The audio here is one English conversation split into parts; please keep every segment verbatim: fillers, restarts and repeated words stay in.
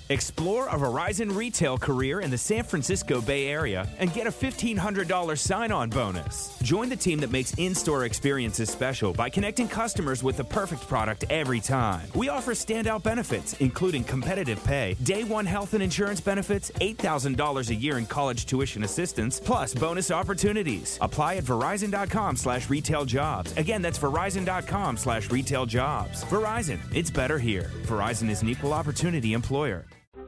Explore a Verizon retail career in the San Francisco Bay Area and get a fifteen hundred dollars sign-on bonus. Join the team that makes in-store experiences special by connecting customers with the perfect product every time. We offer standout benefits, including competitive pay, day one health and insurance benefits, eight thousand dollars a year in college tuition assistance, plus bonus opportunities. Apply at Verizon.com slash retail jobs. Again, that's Verizon.com slash retail jobs. Verizon, it's better here. Verizon is an equal opportunity employer.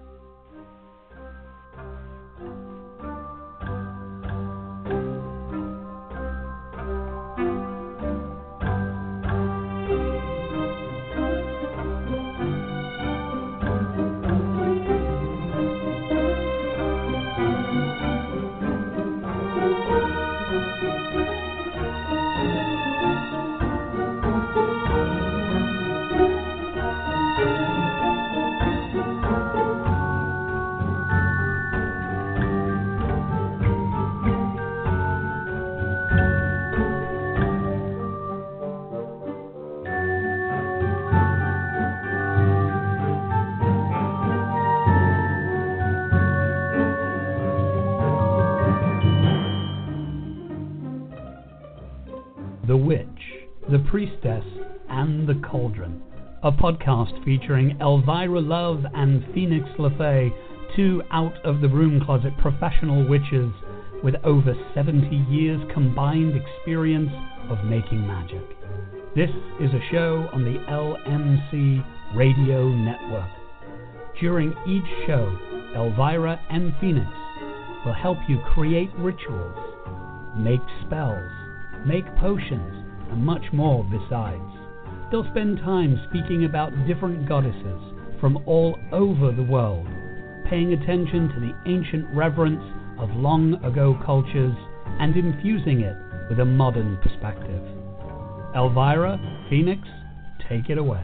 The Witch, The Priestess, and The Cauldron, a podcast featuring Elvira Love and Phoenix LeFae, two out-of-the-broom closet professional witches with over seventy years combined experience of making magic. This is a show on the L M C Radio Network. During each show, Elvira and Phoenix will help you create rituals, make spells, make potions, and much more besides. They'll spend time speaking about different goddesses from all over the world, paying attention to the ancient reverence of long-ago cultures and infusing it with a modern perspective. Elvira, Phoenix, take it away.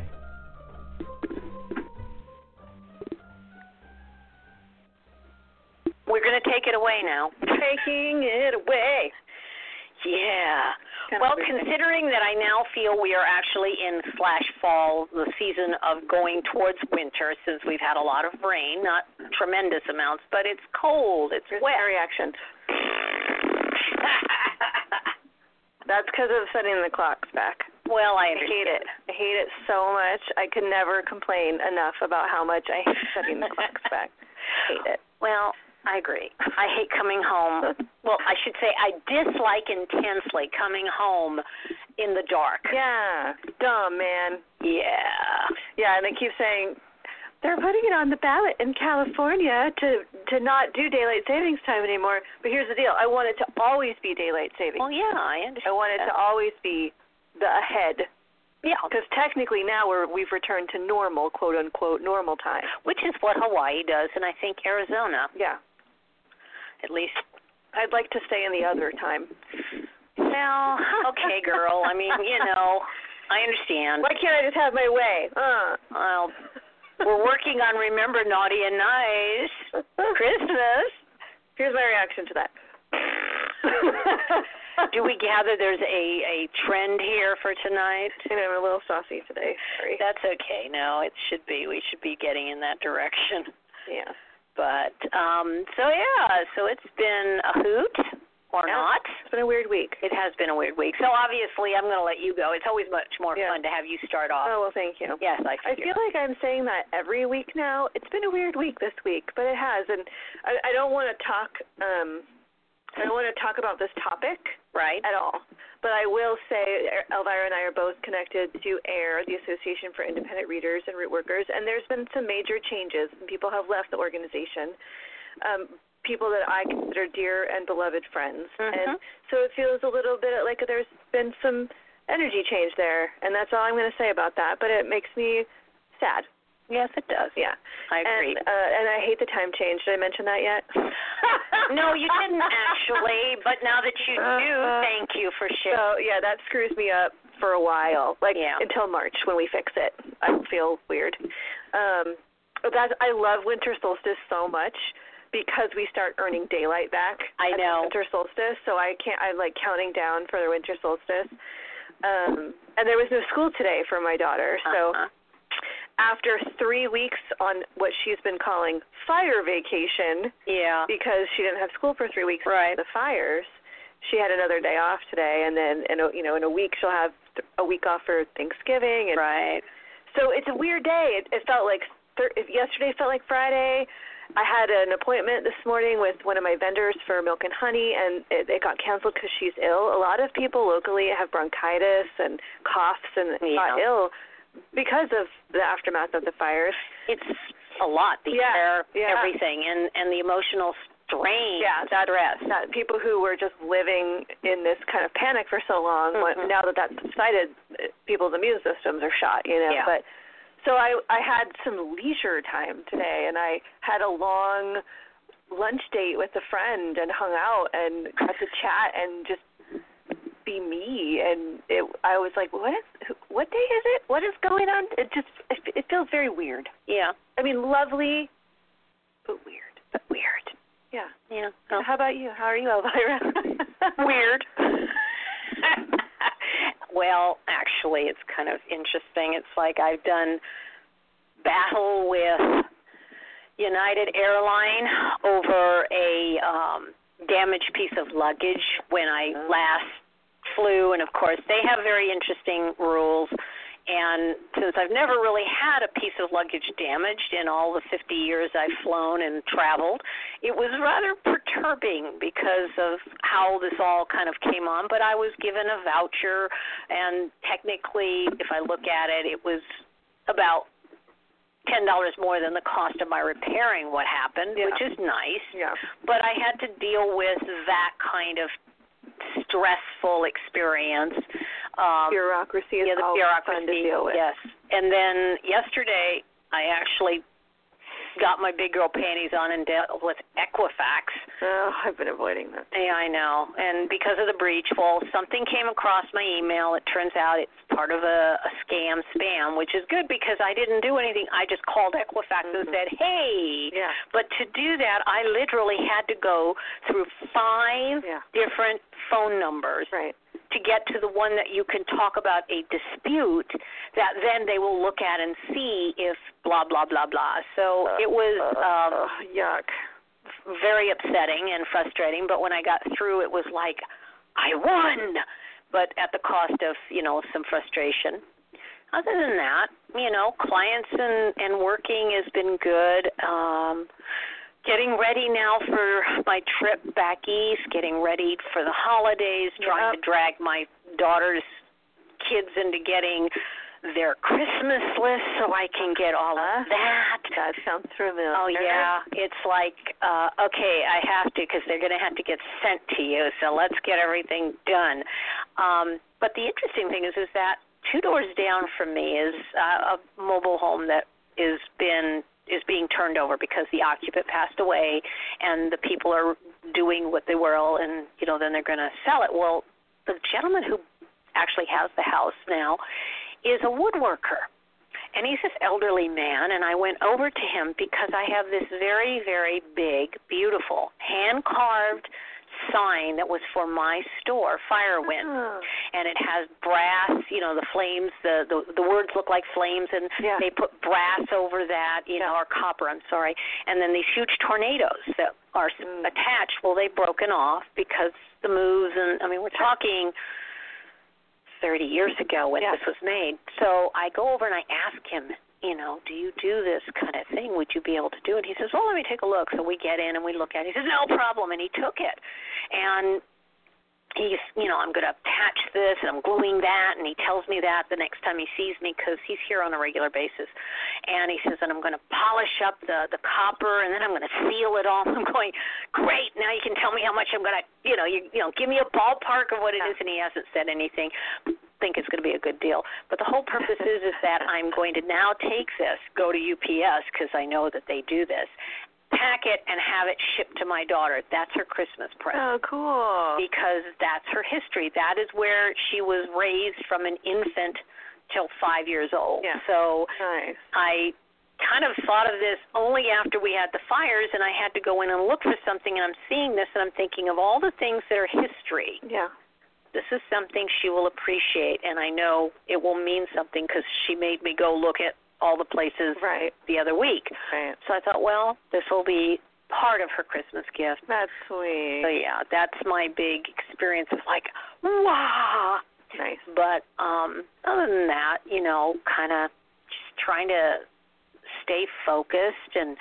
We're going to take it away now. Taking it away. Yeah. Kind well, considering that I now feel we are actually in slash fall, the season of going towards winter, since we've had a lot of rain, not tremendous amounts, but it's cold, it's There's wet. Reaction. That's because of setting the clocks back. Well, I understand. I hate it. I hate it so much. I could never complain enough about how much I hate setting the clocks back. I hate it. Well, I agree. I hate coming home. Well, I should say I dislike intensely coming home in the dark. Yeah. Dumb, man. Yeah. Yeah, and they keep saying, they're putting it on the ballot in California to, to not do daylight savings time anymore. But here's the deal. I want it to always be daylight savings. Well, yeah, I understand. I want it to always be the ahead. Yeah. Because technically now we're, we've returned to normal, quote-unquote, normal time. Which is what Hawaii does, and I think Arizona. Yeah. At least I'd like to stay in the other time. Well, okay, girl. I mean, you know, I understand. Why can't I just have my way? Uh. Well, we're working on Remember Naughty and Nice Christmas. Here's my reaction to that. Do we gather there's a, a trend here for tonight? You know, I'm a little saucy today. Sorry. That's okay. No, it should be. We should be getting in that direction. Yeah. But, um, so yeah, so it's been a hoot, or yeah, not. It's been a weird week. It has been a weird week. So obviously I'm going to let you go. It's always much more yeah. fun to have you start off. Oh, well, thank you. Yes, I figure. I feel like I'm saying that every week now. It's been a weird week this week, but it has. And I, I don't want to talk, um, I don't want to talk about this topic right at all. But I will say Elvira and I are both connected to AIR, the Association for Independent Readers and Root Workers, and there's been some major changes. People have left the organization, um, people that I consider dear and beloved friends. Mm-hmm. And so it feels a little bit like there's been some energy change there, and that's all I'm going to say about that. But it makes me sad. Yes, it does. Yeah. I agree. And, uh, and I hate the time change. Did I mention that yet? No, you didn't actually, but now that you do, uh, thank you for sharing. So, yeah, that screws me up for a while, like yeah. until March when we fix it. I feel weird. Um, but that's, I love winter solstice so much because we start earning daylight back. I know. Winter solstice, so I can't, I'm like counting down for the winter solstice. Um, and there was no school today for my daughter, so... Uh-huh. after three weeks on what she's been calling fire vacation, yeah, because she didn't have school for three weeks right. of the fires, she had another day off today, and then in a, you know in a week she'll have a week off for Thanksgiving. And right. So it's a weird day. It, it felt like thir- yesterday felt like Friday. I had an appointment this morning with one of my vendors for milk and honey, and it, it got canceled because she's ill. A lot of people locally have bronchitis and coughs and yeah. got ill because of the aftermath of the fires. It's a lot, the yeah. air, yeah. everything, and, and the emotional strain, yeah, that, stress. That people who were just living in this kind of panic for so long, mm-hmm. now that that's subsided, people's immune systems are shot, you know. Yeah. But so I, I had some leisure time today, and I had a long lunch date with a friend and hung out and got to chat and just be me. And it, I was like, what is, what day is it? What is going on? It just, it feels very weird. Yeah. I mean, lovely, but weird. But weird. Yeah. Yeah. Oh. How about you? How are you, Elvira? Weird. Well, actually, it's kind of interesting. It's like I've done battle with United Airlines over a um, damaged piece of luggage when I last flew, and of course, they have very interesting rules. And since I've never really had a piece of luggage damaged in all the fifty years I've flown and traveled, it was rather perturbing because of how this all kind of came on. But I was given a voucher, and technically, if I look at it, it was about ten dollars more than the cost of my repairing what happened, yeah. which is nice. Yeah. But I had to deal with that kind of stressful experience. Um, bureaucracy is yeah, the always bureaucracy, fun to deal with. Yes. And then yesterday, I actually got my big girl panties on and dealt with Equifax. Oh, I've been avoiding that. Yeah, I know. And because of the breach, well, something came across my email. It turns out it's part of a, a scam spam, which is good because I didn't do anything. I just called Equifax mm-hmm. and said, hey. Yeah. But to do that, I literally had to go through five yeah. different phone numbers. Right. To get to the one that you can talk about a dispute that then they will look at and see if blah, blah, blah, blah. So uh, it was um, uh, yuck. very upsetting and frustrating, but when I got through, it was like, I won, but at the cost of, you know, some frustration. Other than that, you know, clients and, and working has been good. Um Getting ready now for my trip back east, getting ready for the holidays, trying yep. to drag my daughter's kids into getting their Christmas list so I can get all of that. That sounds familiar. Oh, yeah. It's like, uh, okay, I have to because they're going to have to get sent to you, so let's get everything done. Um, but the interesting thing is, is that two doors down from me is uh, a mobile home that has been is being turned over because the occupant passed away and the people are doing what they will and, you know, then they're going to sell it. Well, the gentleman who actually has the house now is a woodworker. And he's this elderly man, and I went over to him because I have this very, very big, beautiful, hand-carved sign that was for my store, Firewind, oh. and it has brass, you know, the flames, the, the, the words look like flames, and yeah. they put brass over that, you know, or copper, I'm sorry, and then these huge tornadoes that are mm. attached, well, they've broken off because the moves, and, I mean, we're talking thirty years ago when yeah. this was made. So I go over and I ask him, you know, do you do this kind of thing? Would you be able to do it? He says, well, let me take a look. So we get in and we look at it. He says, no problem, and he took it. And he's, you know, I'm going to attach this, and I'm gluing that, and he tells me that the next time he sees me because he's here on a regular basis. And he says, and I'm going to polish up the, the copper, and then I'm going to seal it all. I'm going, great, now you can tell me how much I'm going to, you know, you, you know, give me a ballpark of what it is, and he hasn't said anything. Think it's going to be a good deal. But the whole purpose is, is that I'm going to now take this, go to U P S because I know that they do this, pack it and have it shipped to my daughter. That's her Christmas present. Oh, cool. Because that's her history. That is where she was raised from an infant till five years old. Yeah. So nice. I kind of thought of this only after we had the fires, and I had to go in and look for something, and I'm seeing this, and I'm thinking of all the things that are history. Yeah. This is something she will appreciate, and I know it will mean something because she made me go look at all the places right. the other week. Right. So I thought, well, this will be part of her Christmas gift. That's sweet. So, yeah, that's my big experience of like, wow. Nice. But um, other than that, you know, kind of just trying to stay focused, and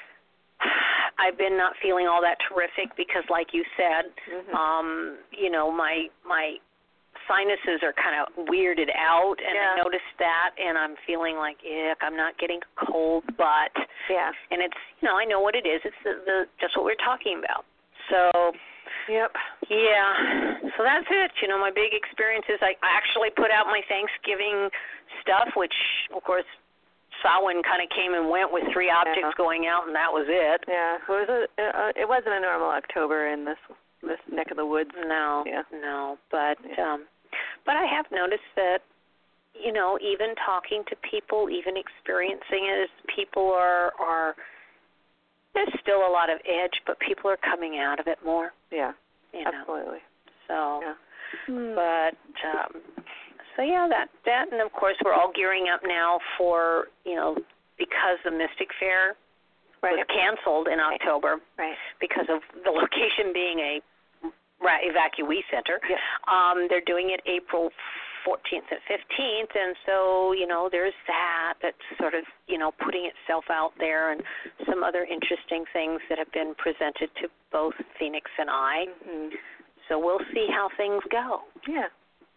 I've been not feeling all that terrific because, like you said, mm-hmm. um, you know, my my sinuses are kind of weirded out, and yeah. I noticed that, and I'm feeling like, ick, I'm not getting a cold, but, yeah. and it's, you know, I know what it is. It's the, the just what we're talking about. So, yep. Yeah. So that's it. You know, my big experience is I actually put out my Thanksgiving stuff, which, of course, Samhain kind of came and went with three objects yeah. going out, and that was it. Yeah. It, was a, uh, it wasn't a normal October in this this neck of the woods. No. Yeah. No. But, yeah. um, but I have noticed that, you know, even talking to people, even experiencing it, as people are, are – there's still a lot of edge, but people are coming out of it more. Yeah, you know. absolutely. So, yeah. but, um, so yeah, that, that, and of course we're all gearing up now for, you know, because the Mystic Fair right. was canceled in right. October right. because of the location being a evacuee center. Yep. Um, they're doing it April fourteenth and fifteenth, and so, you know, there's that that's sort of, you know, putting itself out there, and some other interesting things that have been presented to both Phoenix and I. Mm-hmm. So we'll see how things go. Yeah.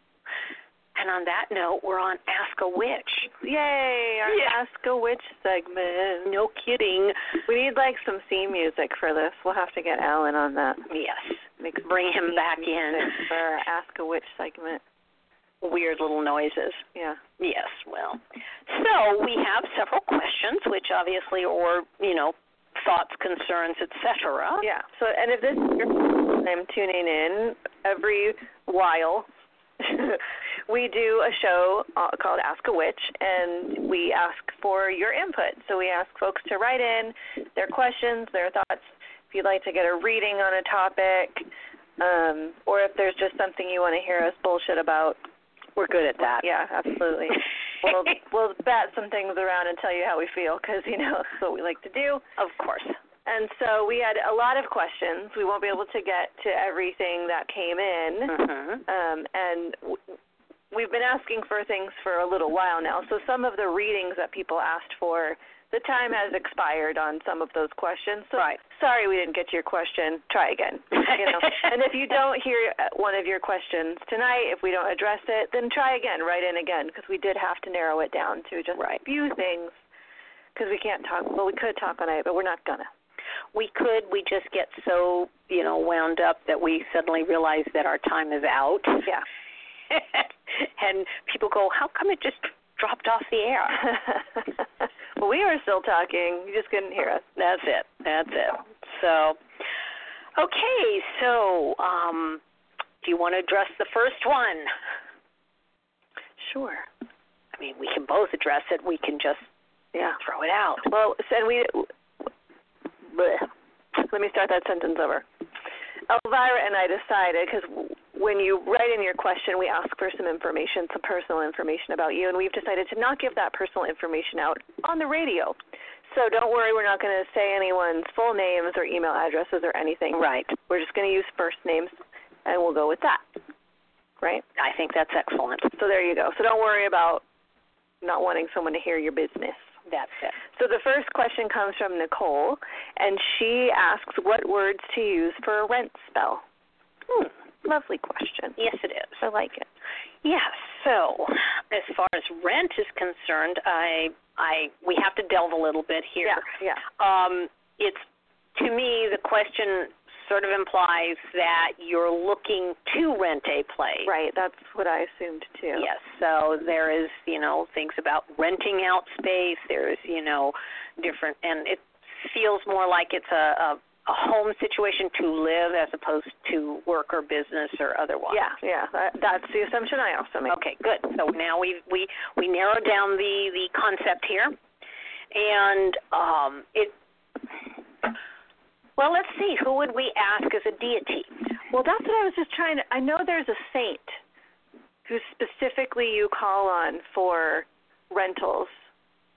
And on that note, we're on Ask a Witch. Yay, our yeah. Ask a Witch segment. No kidding. We need, like, some theme music for this. We'll have to get Alan on that. Yes. Make Bring him back in. For our Ask a Witch segment. Weird little noises. Yeah. Yes, well. So we have several questions, which obviously, or, you know, thoughts, concerns, et cetera. Yeah. So, and if this is your first time tuning in, every while we do a show uh, called Ask a Witch, and we ask for your input. So we ask folks to write in their questions, their thoughts, if you'd like to get a reading on a topic, um, or if there's just something you want to hear us bullshit about. We're good at that. Yeah, absolutely. we'll we'll bat some things around and tell you how we feel, because, you know, that's what we like to do. Of course. And so we had a lot of questions. We won't be able to get to everything that came in. Mm-hmm. Um, and w- we've been asking for things for a little while now. So some of the readings that people asked for, the time has expired on some of those questions. So right. sorry we didn't get to your question. Try again. You know? And if you don't hear one of your questions tonight, if we don't address it, then try again. Write in again, because we did have to narrow it down to just right. a few things, because we can't talk. Well, we could talk on it, but we're not going to. We could. We just get so, you know, wound up that we suddenly realize that our time is out. Yeah. And people go, how come it just dropped off the air? Well, we were still talking. You just couldn't hear us. That's it. That's it. So, okay. So, um, do you want to address the first one? Sure. I mean, we can both address it. We can just yeah throw it out. Well, and we. Bleh. Let me start that sentence over. Elvira and I decided, because when you write in your question, we ask for some information, some personal information about you, and we've decided to not give that personal information out on the radio. So don't worry, we're not going to say anyone's full names or email addresses or anything. Right. We're just going to use first names, and we'll go with that. Right? I think that's excellent. So there you go. So don't worry about not wanting someone to hear your business. That's it. So the first question comes from Nicole, and she asks what words to use for a rent spell. Hmm. Lovely question. Yes, it is. I like it. Yes. So as far as rent is concerned, I, I, we have to delve a little bit here. Yeah. Yeah. Um, it's to me the question sort of implies that you're looking to rent a place. Right, that's what I assumed too. Yes, so there is, you know, things about renting out space. There's, you know, different, and it feels more like it's a, a, a home situation to live as opposed to work or business or otherwise. Yeah, yeah, that, that's the assumption I also made. Okay, good. So now we we we narrowed down the the concept here, and um, it. Well, let's see. Who would we ask as a deity? Well, that's what I was just trying to. I know there's a saint who specifically you call on for rentals.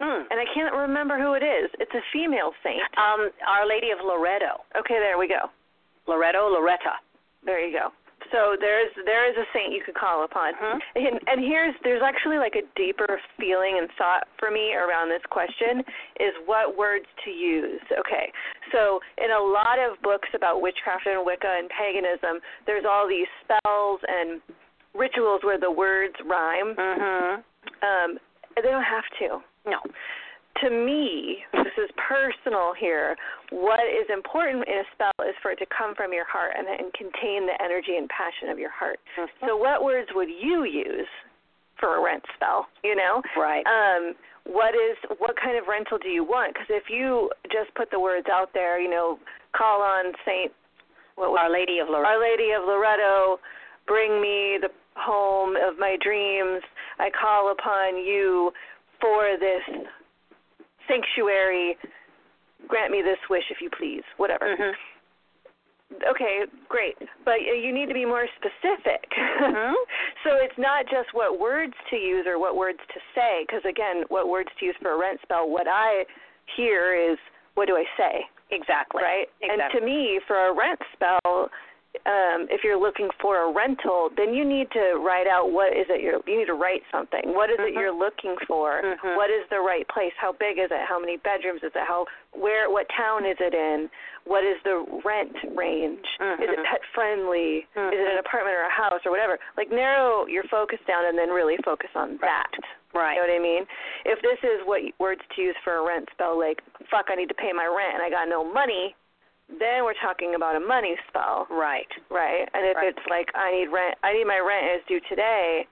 Mm. And I can't remember who it is. It's a female saint. Um, Our Lady of Loretto. Okay, there we go. Loretto, Loretta. There you go. So there's there is a saint you could call upon. Mm-hmm. And, and here's there's actually like a deeper feeling and thought for me around this question is what words to use. Okay, so in a lot of books about witchcraft and Wicca and paganism, there's all these spells and rituals where the words rhyme. Mm-hmm. Um, they don't have to. No. To me, this is personal here, what is important in a spell is for it to come from your heart and, and contain the energy and passion of your heart. Mm-hmm. So what words would you use for a rent spell, you know? Right. Um, what is what kind of rental do you want? Because if you just put the words out there, you know, call on Saint what was, Our Lady of Loretto. Our Lady of Loretto, bring me the home of my dreams. I call upon you for this sanctuary, grant me this wish if you please, whatever. Mm-hmm. Okay, great. But you need to be more specific. Mm-hmm. So it's not just what words to use or what words to say, because, again, what words to use for a rent spell, what I hear is, what do I say? Exactly. Right? Exactly. And to me, for a rent spell, Um, if you're looking for a rental, then you need to write out what is it you're, you need to write something. What is mm-hmm. it you're looking for? Mm-hmm. What is the right place? How big is it? How many bedrooms is it? How, where, what town is it in? What is the rent range? Mm-hmm. Is it pet friendly? Mm-hmm. Is it an apartment or a house or whatever? Like narrow your focus down and then really focus on right. that. Right. You know what I mean? If this is what words to use for a rent spell, like, fuck, I need to pay my rent and I got no money, then we're talking about a money spell. Right. Right. And if right. it's like I need rent, I need my rent is due today.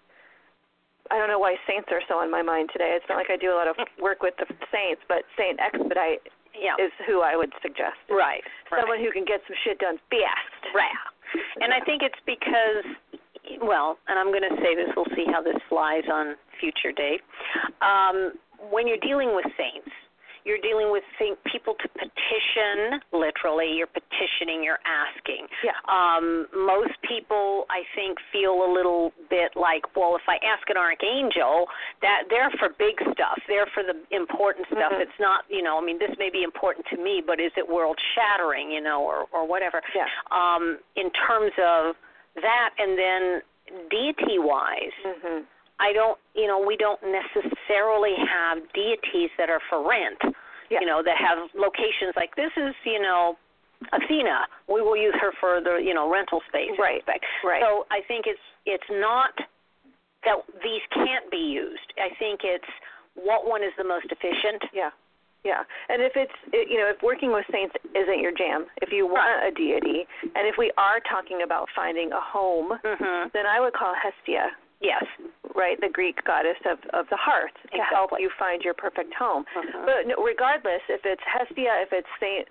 I don't know why saints are so on my mind today. It's not like I do a lot of work with the saints, but Saint Expedite yeah. is who I would suggest. Right. Someone right. who can get some shit done fast. Right. And I think it's because, well, and I'm going to say this, we'll see how this flies on future date. Um, when you're dealing with saints, you're dealing with people to petition, literally. You're petitioning, you're asking. Yeah. Um, most people, I think, feel a little bit like, well, if I ask an archangel, that they're for big stuff. They're for the important stuff. Mm-hmm. It's not, you know, I mean, this may be important to me, but is it world-shattering, you know, or, or whatever. Yeah. Um, in terms of that, and then deity-wise, mm-hmm. I don't, you know, we don't necessarily have deities that are for rent, yeah. you know, that have locations like this is, you know, Athena. We will use her for the, you know, rental space. Right, right. So I think it's it's not that these can't be used. I think it's what one is the most efficient. Yeah, yeah. And if it's, you know, if working with saints isn't your jam, if you want a deity, and if we are talking about finding a home, mm-hmm. then I would call Hestia. Yes. Right, the Greek goddess of, of the hearth to exactly. help you find your perfect home. Uh-huh. But no, regardless, if it's Hestia, if it's Saint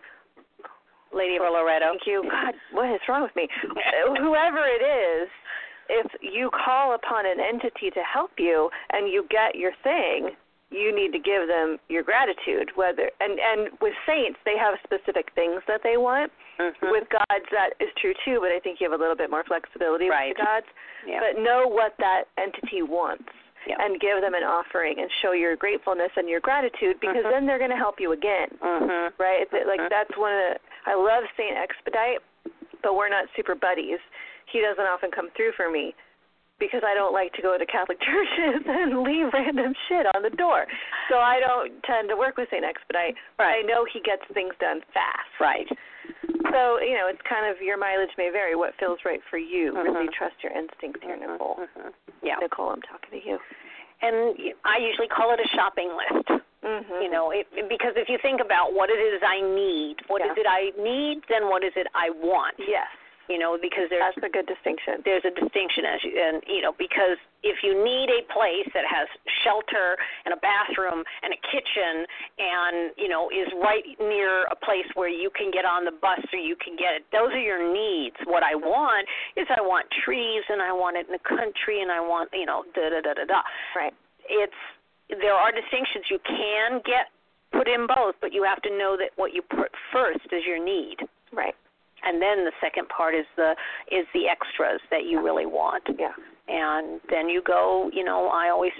Lady of Loretto. Thank you. God, what is wrong with me? Whoever it is, if you call upon an entity to help you and you get your thing, you need to give them your gratitude. Whether and, and with saints, they have specific things that they want. Mm-hmm. With gods, that is true too, but I think you have a little bit more flexibility right. with the gods. Yeah. But know what that entity wants yeah. and give them an offering and show your gratefulness and your gratitude, because mm-hmm. then they're going to help you again. Mm-hmm. Right? It's mm-hmm. like that's one of the, I love Saint Expedite, but we're not super buddies. He doesn't often come through for me because I don't like to go to Catholic churches and leave random shit on the door. So I don't tend to work with Saint Expedite. Right. I know he gets things done fast. Right. So, you know, it's kind of your mileage may vary. What feels right for you? Mm-hmm. Really trust your instincts here, mm-hmm. Nicole. Mm-hmm. Yeah. Nicole, I'm talking to you. And I usually call it a shopping list. Mm-hmm. You know, it, because if you think about what it is I need, what yeah. is it I need, then what is it I want? Yes. You know, because there's that's a good distinction. There's a distinction, as you, and you know, because if you need a place that has shelter and a bathroom and a kitchen, and you know, is right near a place where you can get on the bus or you can get it, those are your needs. What I want is I want trees, and I want it in the country, and I want, you know, da da da da da. Right. It's there are distinctions. You can get put in both, but you have to know that what you put first is your need. Right. And then the second part is the is the extras that you really want. Yeah. And then you go, you know, I always tell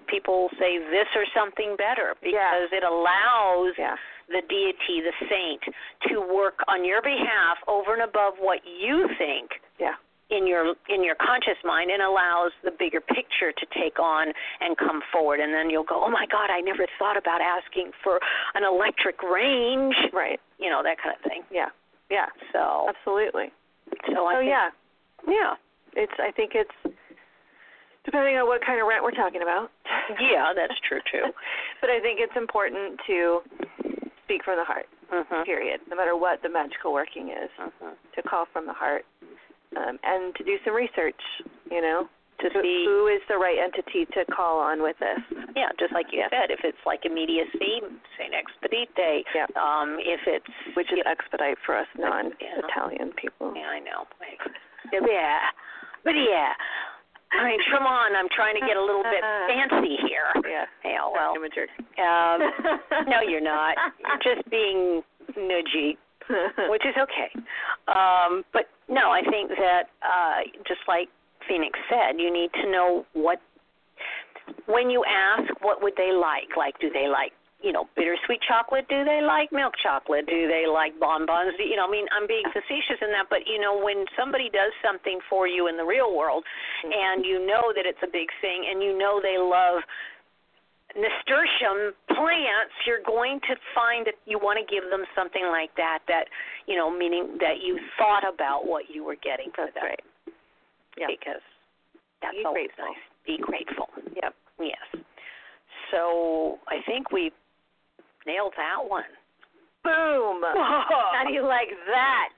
people say this or something better, because yeah. it allows yeah. the deity, the saint, to work on your behalf over and above what you think yeah. in your in your conscious mind, and allows the bigger picture to take on and come forward. And then you'll go, oh, my God, I never thought about asking for an electric range. Right. You know, that kind of thing. Yeah. Yeah. So absolutely. So I oh, think, yeah. Yeah. It's. I think it's, depending on what kind of rent we're talking about. Yeah, that's true, too. But I think it's important to speak from the heart, mm-hmm. period, no matter what the magical working is, mm-hmm. to call from the heart, um, and to do some research, you know, to who, see who is the right entity to call on with this. Yeah, just like you yeah. said, if it's like immediacy, Saint Expedite. Yeah. Um, if it's which is yeah. expedite for us non-Italian yeah. people. Yeah, I know. Yeah, but yeah. I mean, come on, I'm trying to get a little bit fancy here. Yeah. Yeah, well, I'm a jerk. Um, no, you're not. You're just being nudgy, which is okay. Um, but no, I think that uh, just like Phoenix said, you need to know what, when you ask, what would they like? Like, do they like, you know, bittersweet chocolate? Do they like milk chocolate? Do they like bonbons? You know, I mean, I'm being facetious in that, but, you know, when somebody does something for you in the real world and you know that it's a big thing and you know they love nasturtium plants, you're going to find that you want to give them something like that, that, you know, meaning that you thought about what you were getting for them. That's right. Yeah. Because that's Be always grateful. nice. Be grateful. Yep. Yes. So I think we nailed that one. Boom! How do you like that?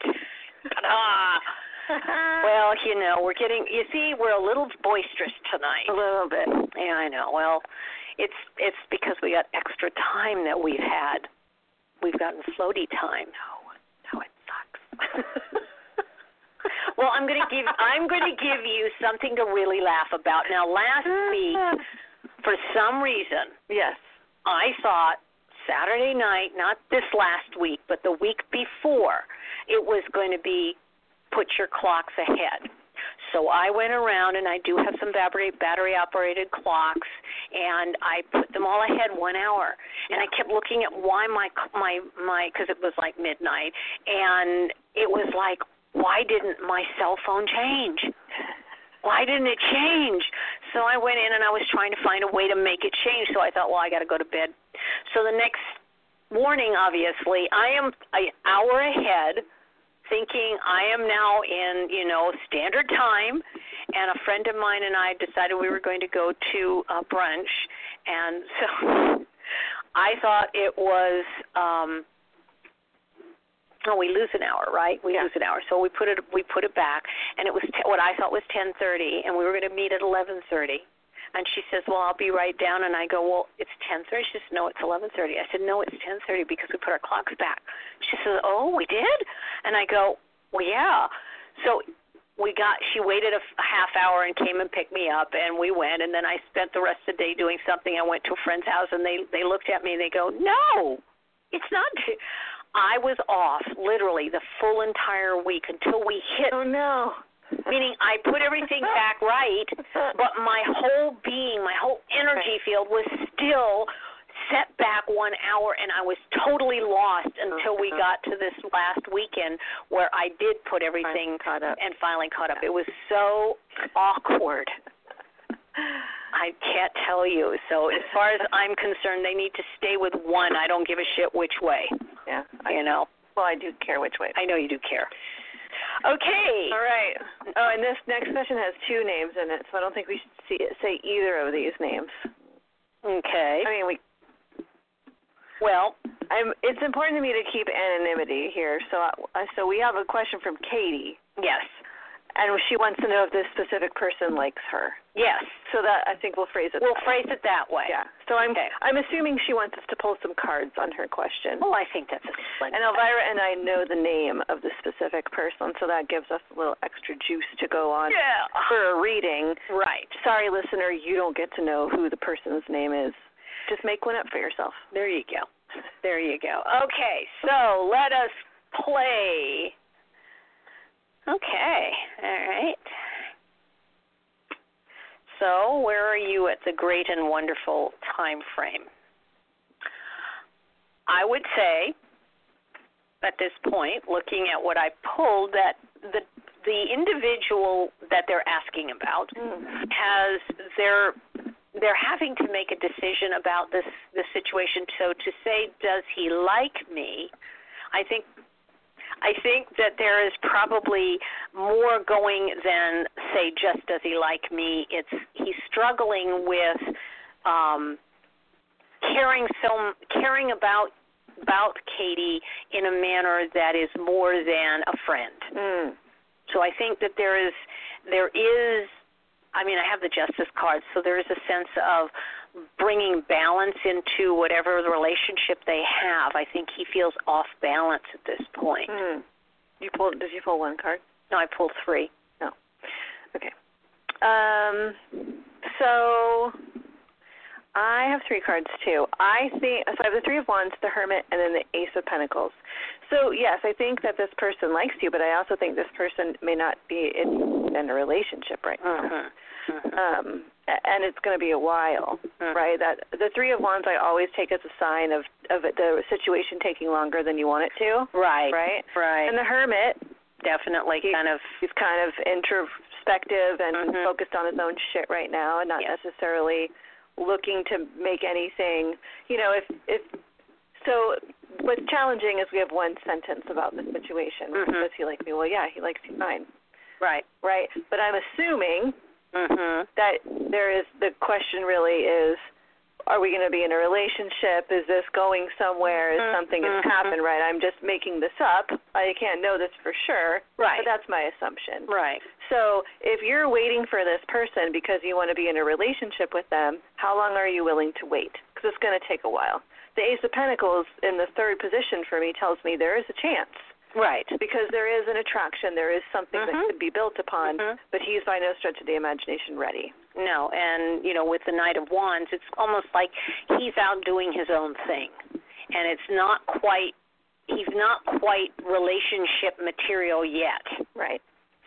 Well, you know, we're getting, you see, we're a little boisterous tonight. A little bit. Yeah, I know. Well, it's it's because we got extra time that we've had. We've gotten floaty time. No, no, it sucks. Well, I'm going to give I'm going to give you something to really laugh about. Now, last week, for some reason, yes, I thought Saturday night, not this last week, but the week before, it was going to be put your clocks ahead. So I went around, and I do have some battery battery operated clocks, and I put them all ahead one hour. And I kept looking at why my my my because it was like midnight, and it was like, why didn't my cell phone change? Why didn't it change? So I went in and I was trying to find a way to make it change. So I thought, well, I got to go to bed. So the next morning, obviously, I am an hour ahead, thinking I am now in, you know, standard time. And a friend of mine and I decided we were going to go to a brunch. And so I thought it was um, – oh, we lose an hour, right? We yeah. lose an hour. So we put it we put it back, and it was t- what I thought was ten thirty, and we were going to meet at eleven thirty. And she says, well, I'll be right down. And I go, well, it's ten thirty. She says, no, it's eleven thirty. I said, no, it's ten thirty because we put our clocks back. She says, oh, we did? And I go, well, yeah. So we got, she waited a, a half hour and came and picked me up, and we went. And then I spent the rest of the day doing something. I went to a friend's house, and they, they looked at me, and they go, no, it's not. I was off literally the full entire week until we hit. Oh, no. Meaning I put everything back right, but my whole being, my whole energy field was still set back one hour, and I was totally lost until we got to this last weekend where I did put everything caught up. and finally caught up. It was so awkward. I can't tell you. So as far as I'm concerned, they need to stay with one. I don't give a shit which way. Yeah. You know? Well, I do care which way. I know you do care. Okay. All right. Oh, and this next session has two names in it, so I don't think we should see, say either of these names. Okay. I mean, we... Well... I'm, it's important to me to keep anonymity here, so I, so we have a question from Katie. Yes. And she wants to know if this specific person likes her. Yes. So that I think we'll phrase it. We'll that phrase way. it that way. Yeah. So I'm okay. I'm assuming she wants us to pull some cards on her question. Well, I think that's a splendid. And Elvira and I know the name of the specific person, so that gives us a little extra juice to go on yeah. for a reading. Right. Sorry, listener, you don't get to know who the person's name is. Just make one up for yourself. There you go. There you go. Okay, so let us play. Okay, all right. So where are you at the great and wonderful time frame? I would say at this point, looking at what I pulled, that the the individual that they're asking about mm. has their they're having to make a decision about this this situation. So to say, does he like me? I think I think that there is probably more going than say just does he like me. It's he's struggling with um, caring so caring about about Katie in a manner that is more than a friend. Mm. So I think that there is there is. I mean, I have the Justice card, so there is a sense of bringing balance into whatever the relationship they have. I think he feels off balance at this point. Mm. You pulled? Did you pull one card? No, I pulled three. No. Okay. Um. So I have three cards too. I think so. I have the Three of Wands, the Hermit, and then the Ace of Pentacles. So yes, I think that this person likes you, but I also think this person may not be in, in a relationship right now. Mm-hmm. Mm-hmm. Um, and it's going to be a while, mm-hmm. right? That the Three of Wands I always take as a sign of of it, the situation taking longer than you want it to. Right. Right. Right. And the Hermit, definitely, he, kind of, he's kind of introspective and mm-hmm. focused on his own shit right now, and not yes. necessarily looking to make anything. You know, if if so. What's challenging is we have one sentence about the situation. Mm-hmm. Does he like me? Well, yeah, he likes you fine. Right. Right. But I'm assuming mm-hmm. that there is the question really is, are we going to be in a relationship? Is this going somewhere? Is mm-hmm. something has happened? Right. I'm just making this up. I can't know this for sure. Right. But that's my assumption. Right. So if you're waiting for this person because you want to be in a relationship with them, how long are you willing to wait? Because it's going to take a while. The Ace of Pentacles in the third position for me tells me there is a chance. Right. Because there is an attraction. There is something mm-hmm. that could be built upon, mm-hmm. but he's by no stretch of the imagination ready. No, and, you know, with the Knight of Wands, it's almost like he's out doing his own thing. And it's not quite, he's not quite relationship material yet. Right.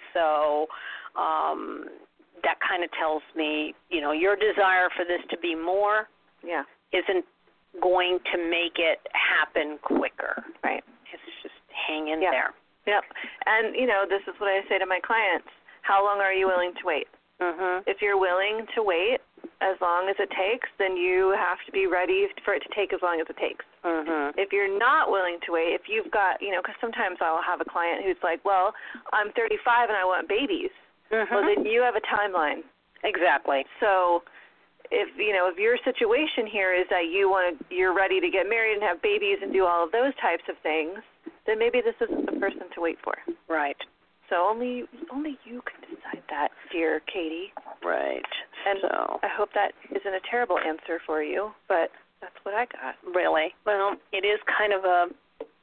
So um, that kind of tells me, you know, your desire for this to be more yeah. isn't going to make it happen quicker. Right. It's just hang in yep. there. Yep. And, you know, this is what I say to my clients. How long are you willing to wait? Mm-hmm. If you're willing to wait as long as it takes, then you have to be ready for it to take as long as it takes. Mm-hmm. If you're not willing to wait, if you've got, you know, because sometimes I'll have a client who's like, well, I'm thirty-five and I want babies. Mm-hmm. Well, then you have a timeline. Exactly. So if, you know, if your situation here is that you want to, you're ready to get married and have babies and do all of those types of things, then maybe this isn't the person to wait for. Right. So only only you can decide that, dear Katie. Right. And so I hope that isn't a terrible answer for you, but that's what I got. Really? Well, it is kind of a,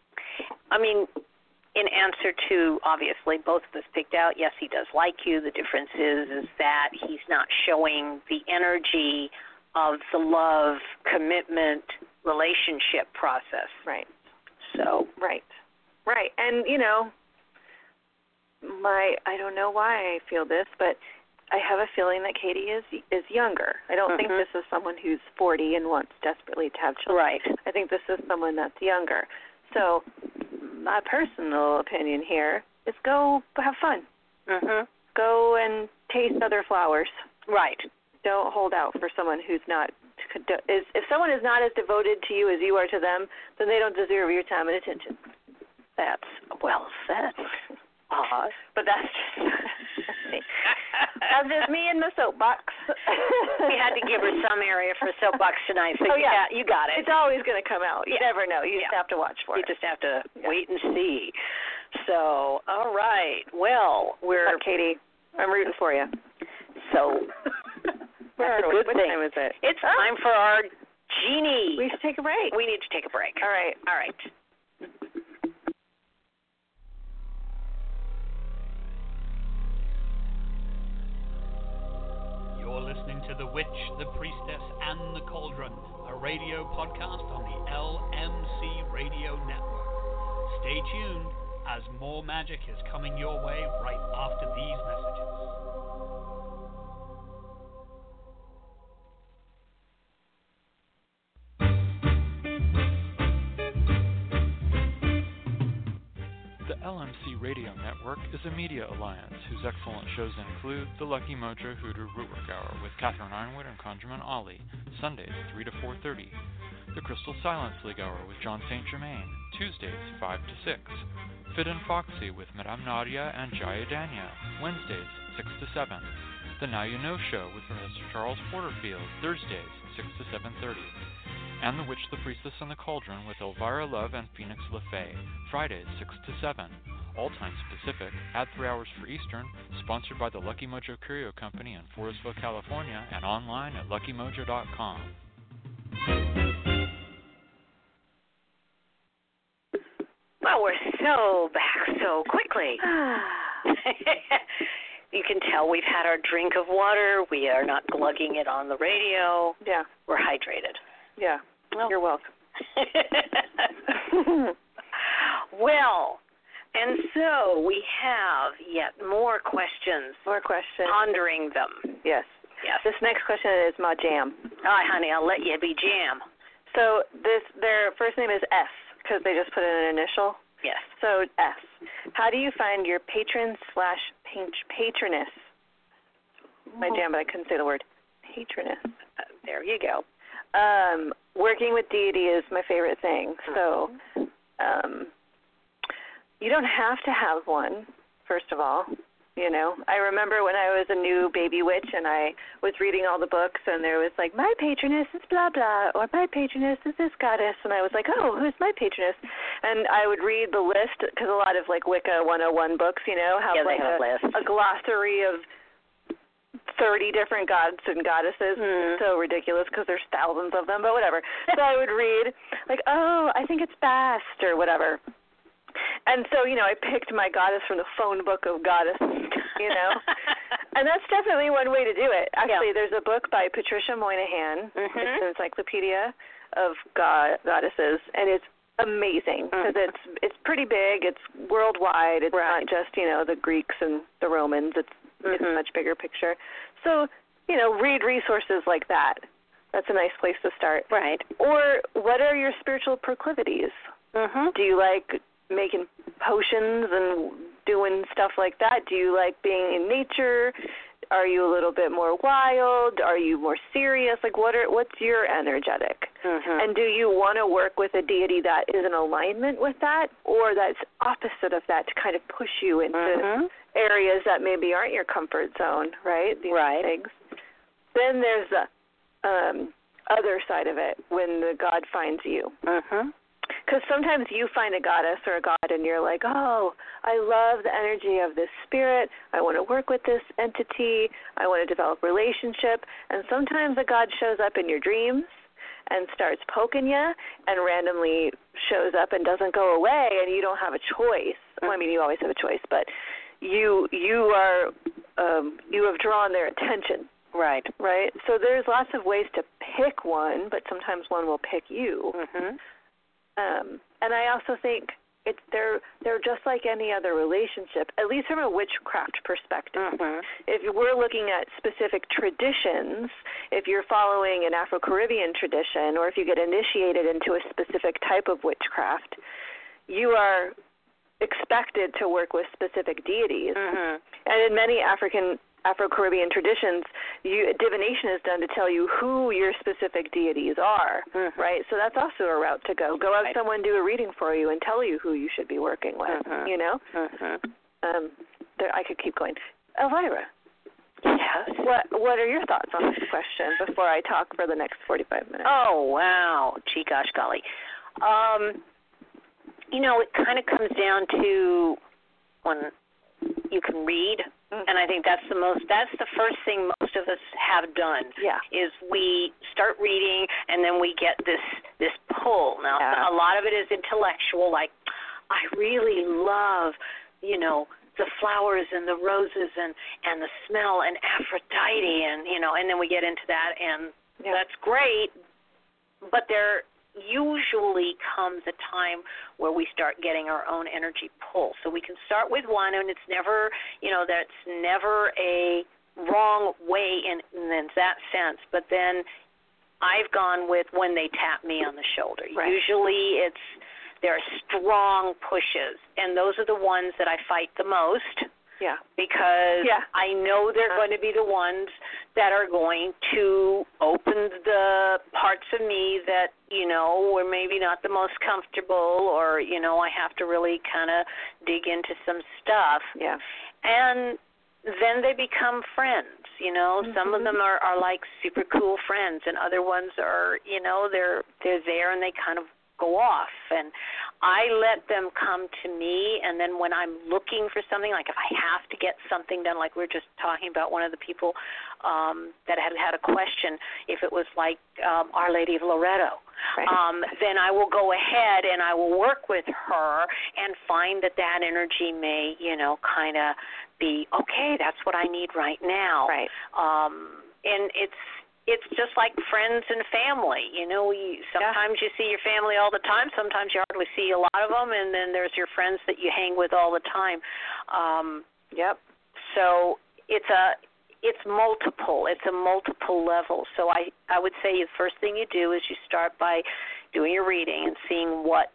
I mean, in answer to, obviously, both of us picked out, yes, he does like you. The difference is, is that he's not showing the energy of the love, commitment, relationship process. Right. So. Right. Right. And, you know, my, I don't know why I feel this, but I have a feeling that Katie is is younger. I don't mm-hmm. think this is someone who's forty and wants desperately to have children. Right. I think this is someone that's younger. So my personal opinion here is go have fun. Mm-hmm. Go and taste other flowers. Right. Don't hold out for someone who's not is if someone is not as devoted to you as you are to them, then they don't deserve your time and attention. That's well said. Uh, but that's just that's just me in the soapbox. We had to give her some area for soapbox tonight, so oh, you, yeah. got, you got it. It's always going to come out. You yeah. never know. You yeah. just have to watch for you it. You just have to yeah. wait and see. So, all right. Well, we're oh, Katie, I'm rooting for you. So, that's a good what thing. What time is it? It's oh. time for our genie. We should take a break. We need to take a break. All right. All right. You're listening to The Witch, The Priestess, and The Cauldron, a radio podcast on the L M C Radio Network. Stay tuned, as more magic is coming your way right after these messages. The L M C Radio Network is a media alliance whose excellent shows include The Lucky Mojo Hoodoo Rootwork Hour with Catherine Ironwood and Conjurman Ollie, Sundays three to four thirty. The Crystal Silence League Hour with John Saint Germain, Tuesdays five to six. Fit and Foxy with Madame Nadia and Jaya Daniel, Wednesdays six to seven. The Now You Know Show with Professor Charles Porterfield, Thursdays six to seven thirty. And The Witch, the Priestess, and the Cauldron with Elvira Love and Phoenix LaFaye, Fridays six to seven. All times Pacific, add three hours for Eastern, sponsored by the Lucky Mojo Curio Company in Forestville, California, and online at lucky mojo dot com. Well, we're so back so quickly. You can tell we've had our drink of water. We are not glugging it on the radio. Yeah. We're hydrated. Yeah. Well, you're welcome. Well, and so we have yet more questions. More questions. Pondering them. Yes. Yes. This next question is my jam. All right, honey, I'll let you be jam. So this, their first name is S because they just put in an initial. Yes. So S. How do you find your patron slash patroness? My jam, but I couldn't say the word patroness. Uh, there you go. Um, working with deity is my favorite thing. So um, you don't have to have one, first of all. You know, I remember when I was a new baby witch and I was reading all the books and there was like, my patroness is blah, blah, or my patroness is this goddess. And I was like, oh, who's my patroness? And I would read the list because a lot of like Wicca one oh one books, you know, have yeah, like have a, a glossary of thirty different gods and goddesses. Mm. So ridiculous because there's thousands of them, but whatever. So I would read like, oh, I think it's Bast or whatever. And so, you know, I picked my goddess from the phone book of goddesses, you know. And that's definitely one way to do it. Actually, yeah. There's a book by Patricia Moynihan. Mm-hmm. It's an encyclopedia of god- goddesses, and it's amazing because mm-hmm. it's it's pretty big. It's worldwide. It's right. not just, you know, the Greeks and the Romans. It's, mm-hmm. it's a much bigger picture. So, you know, read resources like that. That's a nice place to start. Right. Or what are your spiritual proclivities? Mm-hmm. Do you like making potions and doing stuff like that? Do you like being in nature? Are you a little bit more wild? Are you more serious? Like, what are what's your energetic? Mm-hmm. And do you want to work with a deity that is in alignment with that, or that's opposite of that to kind of push you into mm-hmm. areas that maybe aren't your comfort zone, right? These right. things. Then there's the um, other side of it when the God finds you. Mm-hmm. Because sometimes you find a goddess or a god and you're like, oh, I love the energy of this spirit. I want to work with this entity. I want to develop relationship. And sometimes a god shows up in your dreams and starts poking you and randomly shows up and doesn't go away and you don't have a choice. Well, I mean, you always have a choice, but you you are um, you have drawn their attention. Right. Right? So there's lots of ways to pick one, but sometimes one will pick you. Mm-hmm. Um, and I also think it's they're they're just like any other relationship, at least from a witchcraft perspective. Mm-hmm. If we're looking at specific traditions, if you're following an Afro-Caribbean tradition, or if you get initiated into a specific type of witchcraft, you are expected to work with specific deities. Mm-hmm. And in many African Afro-Caribbean traditions, you, divination is done to tell you who your specific deities are, mm-hmm. right? So that's also a route to go. Go have right. someone do a reading for you and tell you who you should be working with, mm-hmm. you know? Mm-hmm. Um, there, I could keep going. Elvira. Yes? What, what are your thoughts on this question before I talk for the next forty-five minutes? Oh, wow. Gee, gosh, golly. Um, you know, it kind of comes down to when you can read. And I think that's the most, that's the first thing most of us have done. Yeah. Is we start reading and then we get this, this pull. Now, yeah. a lot of it is intellectual, like, I really love, you know, the flowers and the roses and, and the smell and Aphrodite and, you know, and then we get into that and yeah. that's great. But there usually comes a time where we start getting our own energy pull. So we can start with one, and it's never, you know, that's never a wrong way in, in that sense. But then I've gone with when they tap me on the shoulder. Right. Usually it's there are strong pushes, and those are the ones that I fight the most. Yeah. Because yeah. I know they're going to be the ones that are going to open the parts of me that, you know, were maybe not the most comfortable, or, you know, I have to really kind of dig into some stuff. Yeah. And then they become friends, you know. Mm-hmm. Some of them are, are like super cool friends, and other ones are, you know, they're they're there and they kind of go off, and I let them come to me. And then when I'm looking for something, like if I have to get something done, like we were just talking about one of the people um, that had had a question, if it was like um, Our Lady of Loretto, right. um, then I will go ahead and I will work with her and find that that energy may, you know, kind of be, okay, that's what I need right now. Right. Um, and it's, It's just like friends and family. You know, you, sometimes yeah. you see your family all the time. Sometimes you hardly see a lot of them. And then there's your friends that you hang with all the time. Um, yep. So it's a it's multiple. It's a multiple level. So I, I would say the first thing you do is you start by doing your reading and seeing what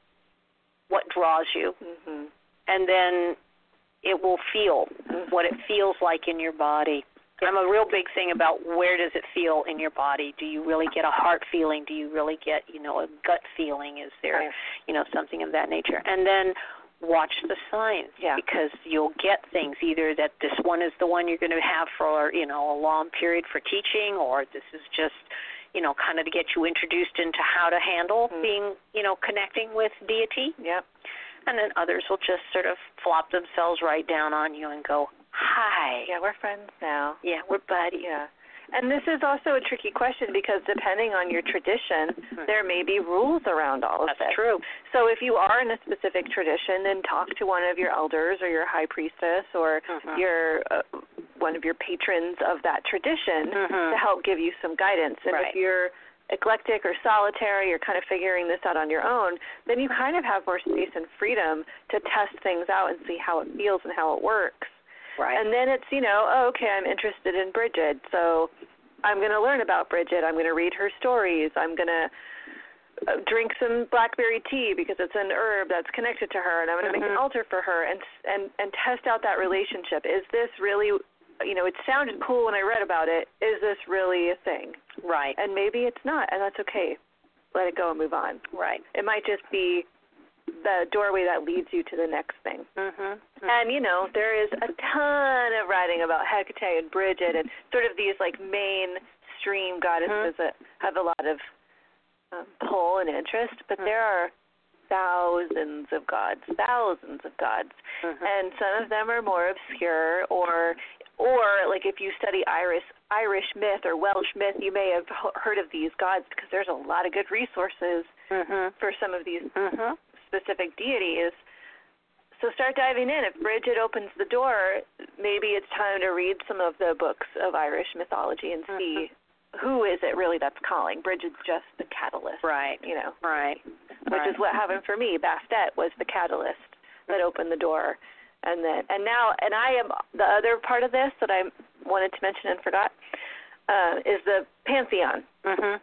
what draws you. Mm-hmm. And then it will feel mm-hmm. what it feels like in your body. I'm a real big thing about where does it feel in your body. Do you really get a heart feeling? Do you really get, you know, a gut feeling? Is there, you know, something of that nature? And then watch the signs yeah. because you'll get things either that this one is the one you're going to have for, you know, a long period for teaching, or this is just, you know, kind of to get you introduced into how to handle mm-hmm. being, you know, connecting with deity. Yep. And then others will just sort of flop themselves right down on you and go, hi. Yeah, we're friends now. Yeah, we're buddies. Yeah. And this is also a tricky question because depending on your tradition, mm-hmm. there may be rules around all of That's this. That's true. So if you are in a specific tradition, then talk to one of your elders or your high priestess or mm-hmm. your uh, one of your patrons of that tradition mm-hmm. to help give you some guidance. And right. if you're eclectic or solitary, you're kind of figuring this out on your own, then you kind of have more space and freedom to test things out and see how it feels and how it works. Right. And then it's, you know, oh, okay, I'm interested in Bridget, so I'm going to learn about Bridget. I'm going to read her stories. I'm going to drink some blackberry tea because it's an herb that's connected to her, and I'm going to mm-hmm. make an altar for her and and and test out that relationship. Is this really, you know, it sounded cool when I read about it. Is this really a thing? Right. And maybe it's not, and that's okay. Let it go and move on. Right. It might just be the doorway that leads you to the next thing. Mm-hmm. Mm-hmm. And, you know, there is a ton of writing about Hecate and Bridget and sort of these, like, mainstream goddesses mm-hmm. that have a lot of um, pull and interest, but mm-hmm. there are thousands of gods, thousands of gods, mm-hmm. and some of them are more obscure, or, or like, if you study Irish, Irish myth or Welsh myth, you may have heard of these gods because there's a lot of good resources mm-hmm. for some of these mm-hmm. specific deities. So start diving in. If Bridget opens the door, maybe it's time to read some of the books of Irish mythology and see mm-hmm. who is it really that's calling. Bridget's just the catalyst. Right. You know. Right. Which right. is what happened for me. Bastet was the catalyst that opened the door. And then and now and I am the other part of this that I wanted to mention and forgot uh, is the pantheon. Mhm.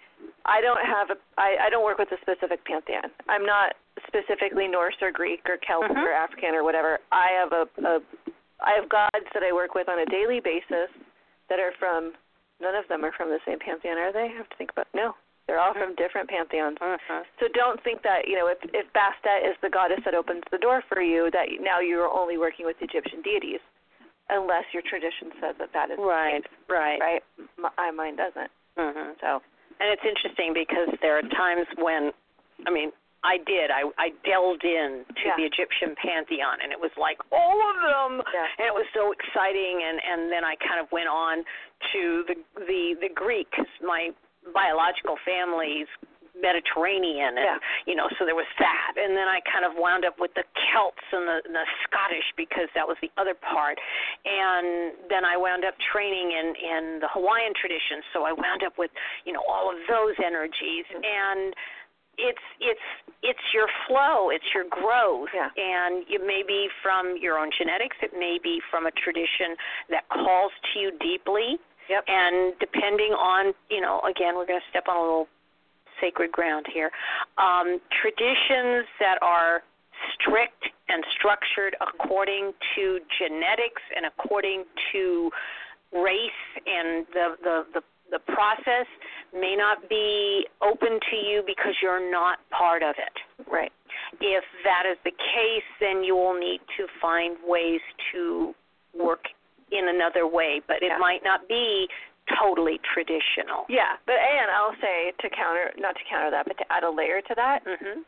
I don't have a I, I don't work with a specific pantheon. I'm not specifically Norse or Greek or Celtic mm-hmm. or African or whatever. I have a, a I have gods that I work with on a daily basis that are from none of them are from the same pantheon, are they? I have to think about no. They're all mm-hmm. from different pantheons. Mm-hmm. So don't think that, you know, if if Bastet is the goddess that opens the door for you, that now you're only working with Egyptian deities, unless your tradition says that that is right, right, right. My, mine doesn't. Mm-hmm. So. And it's interesting because there are times when, I mean, I did. I, I delved in to yeah. the Egyptian pantheon, and it was like all of them, yeah. and it was so exciting. And, and then I kind of went on to the the the Greek, 'cause my biological family's Mediterranean, and yeah. you know, so there was that. And then I kind of wound up with the Celts and the, and the Scottish because that was the other part. And then I wound up training in in the Hawaiian tradition, so I wound up with, you know, all of those energies. Mm-hmm. And it's it's it's your flow, it's your growth, yeah. and it may be from your own genetics, it may be from a tradition that calls to you deeply. Yep. And depending on, you know, again, we're going to step on a little sacred ground here. Um, traditions that are strict and structured according to genetics and according to race and the, the, the, the process may not be open to you because you're not part of it. Right. If that is the case, then you will need to find ways to work in another way, but it yeah. might not be totally traditional. Yeah, but and I'll say to counter, not to counter that, but to add a layer to that, mm-hmm.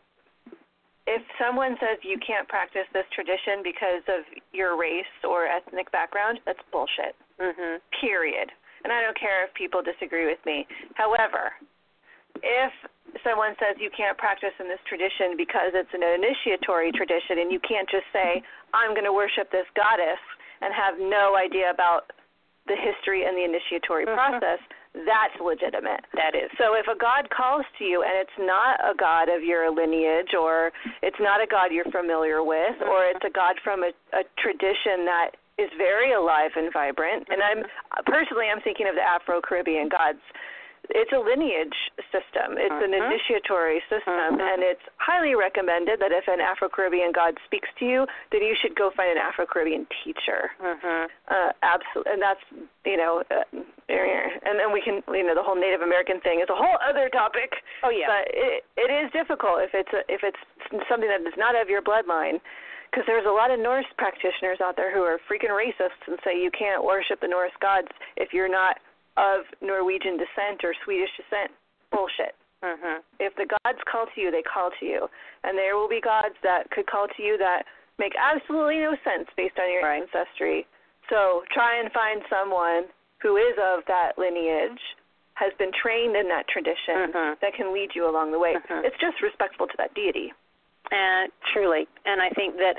if someone says you can't practice this tradition because of your race or ethnic background, that's bullshit. Mm-hmm. Period. And I don't care if people disagree with me. However, if someone says you can't practice in this tradition because it's an initiatory tradition and you can't just say, I'm going to worship this goddess and have no idea about the history and the initiatory mm-hmm. process, that's legitimate. That is. So if a god calls to you and it's not a god of your lineage or it's not a god you're familiar with mm-hmm. or it's a god from a, a tradition that is very alive and vibrant, and I'm personally I'm thinking of the Afro-Caribbean gods. It's a lineage system. It's uh-huh. an initiatory system, uh-huh. and it's highly recommended that if an Afro-Caribbean god speaks to you, then you should go find an Afro-Caribbean teacher. Uh-huh. Uh, absolutely, and that's you know, uh, and then we can you know the whole Native American thing is a whole other topic. Oh yeah, but it it is difficult if it's a, if it's something that is not of your bloodline. Because there's a lot of Norse practitioners out there who are freaking racists and say you can't worship the Norse gods if you're not of Norwegian descent or Swedish descent. Bullshit. Mm-hmm. If the gods call to you, they call to you. And there will be gods that could call to you that make absolutely no sense based on your right. ancestry. So try and find someone who is of that lineage, has been trained in that tradition, mm-hmm. that can lead you along the way. Mm-hmm. It's just respectful to that deity. Uh, truly. And I think that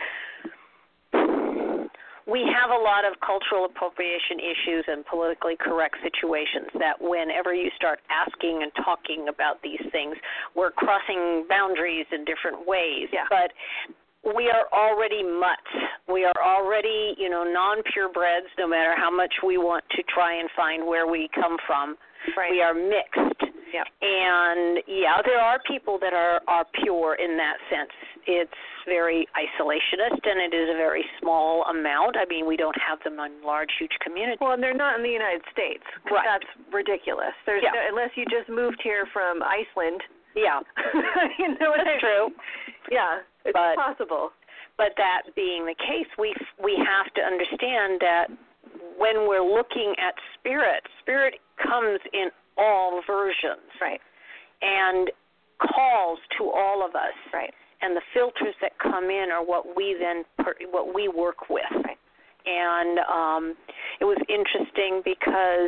we have a lot of cultural appropriation issues and politically correct situations that whenever you start asking and talking about these things, we're crossing boundaries in different ways. Yeah. But we are already mutts. We are already, you know, non-purebreds, no matter how much we want to try and find where we come from. Right. We are mixed. Yep. And, yeah, there are people that are, are pure in that sense. It's very isolationist, and it is a very small amount. I mean, we don't have them in large, huge communities. Well, and they're not in the United States. Right. That's ridiculous. There's yeah. no, unless you just moved here from Iceland. Yeah. you know what That's I mean? true. Yeah, it's but, possible. But that being the case, we we have to understand that when we're looking at spirit, spirit comes in all versions. Right. And calls to all of us. Right. And the filters that come in are what we then what we work with. Right. And um, it was interesting because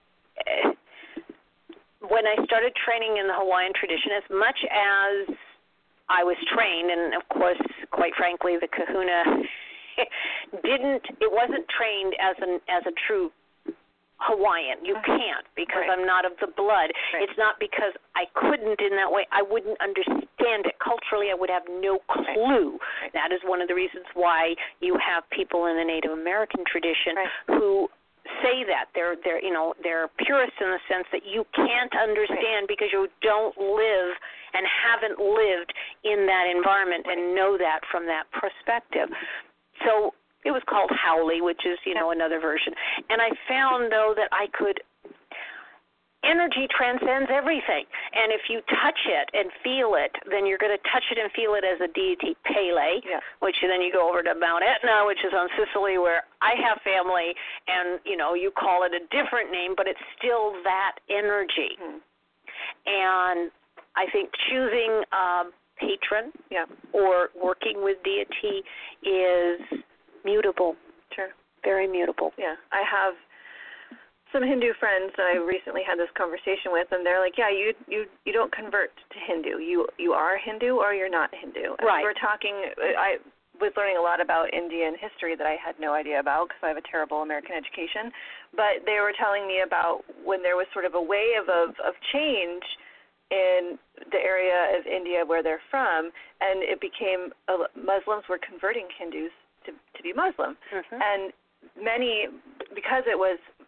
when I started training in the Hawaiian tradition, as much as I was trained, and of course, quite frankly, the Kahuna didn't. It wasn't trained as an as a true Hawaiian. You can't because right. I'm not of the blood. Right. It's not because I couldn't in that way. I wouldn't understand it. Culturally, I would have no clue. Right. That is one of the reasons why you have people in the Native American tradition right. who say that. They're they're you know, they're purists in the sense that you can't understand right. because you don't live and haven't lived in that environment right. and know that from that perspective. So it was called Howley, which is, you know, another version. And I found, though, that I could – energy transcends everything. And if you touch it and feel it, then you're going to touch it and feel it as a deity, Pele, yeah. which then you go over to Mount Etna, which is on Sicily, where I have family, and, you know, you call it a different name, but it's still that energy. Hmm. And I think choosing a patron yeah. or working with deity is – mutable. Sure. Very mutable. Yeah. I have some Hindu friends that I recently had this conversation with, and they're like, yeah, you you, you don't convert to Hindu. You you are Hindu or you're not Hindu. And right. we were talking, I was learning a lot about Indian history that I had no idea about because I have a terrible American education, but they were telling me about when there was sort of a wave of, of change in the area of India where they're from, and it became, uh, Muslims were converting Hindus To, to be Muslim. Mm-hmm. And many, because it was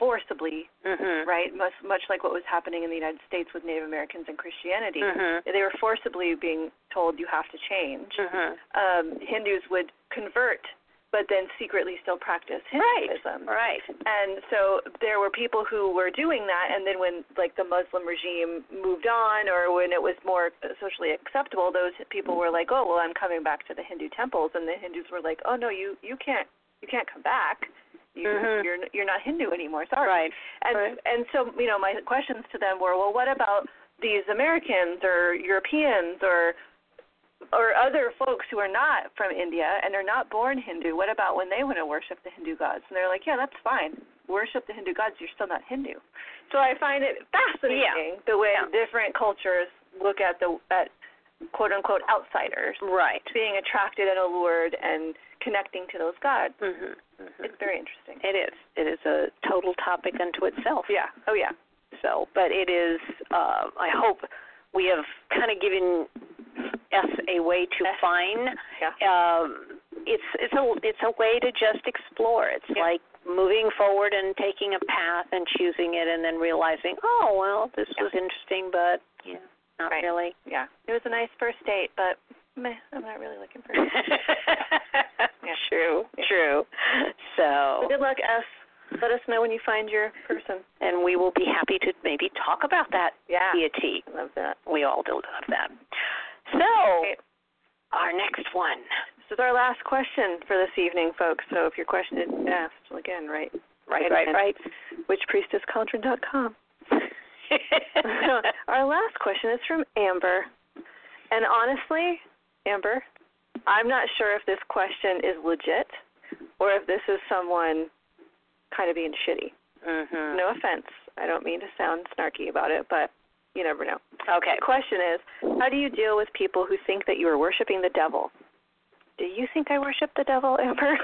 forcibly, mm-hmm. right? Much, much like what was happening in the United States with Native Americans and Christianity. Mm-hmm. They were forcibly being told you have to change. Mm-hmm. Um, Hindus would convert, but then secretly still practice Hinduism. Right. Right. And so there were people who were doing that, and then when like the Muslim regime moved on, or when it was more socially acceptable, those people were like, oh, well, I'm coming back to the Hindu temples, and the Hindus were like, oh no, you you can't you can't come back. You, mm-hmm. You're you're not Hindu anymore. Sorry. Right. And right. and so you know my questions to them were, well, what about these Americans or Europeans or or other folks who are not from India and are not born Hindu? What about when they want to worship the Hindu gods? And they're like, yeah, that's fine. Worship the Hindu gods. You're still not Hindu. So I find it fascinating yeah. the way yeah. different cultures look at the at quote unquote outsiders, right? Being attracted and allured and connecting to those gods. Mm-hmm. Mm-hmm. It's very interesting. It is. It is a total topic unto itself. Yeah. Oh, yeah. So, but it is, uh, I hope we have kind of given us a way to yes. find. Yeah. Um, it's it's a it's a way to just explore. It's yeah. like moving forward and taking a path and choosing it, and then realizing, oh well, this yeah. was interesting, but yeah, not right. really. Yeah. It was a nice first date, but meh, I'm not really looking for it. yeah. True. Yeah. True. So. Well, good luck, S. Let us know when you find your person. And we will be happy to maybe talk about that yeah. deity. Love that. We all do love that. So, okay. Our next one. This is our last question for this evening, folks. So if your question is asked, again, right? Right, right, right. witch priestess cauldron dot com. Our last question is from Amber. And honestly, Amber, I'm not sure if this question is legit or if this is someone kind of being shitty. Mm-hmm. No offense. I don't mean to sound snarky about it, but you never know. Okay. The question is, how do you deal with people who think that you are worshiping the devil? Do you think I worship the devil, Amber?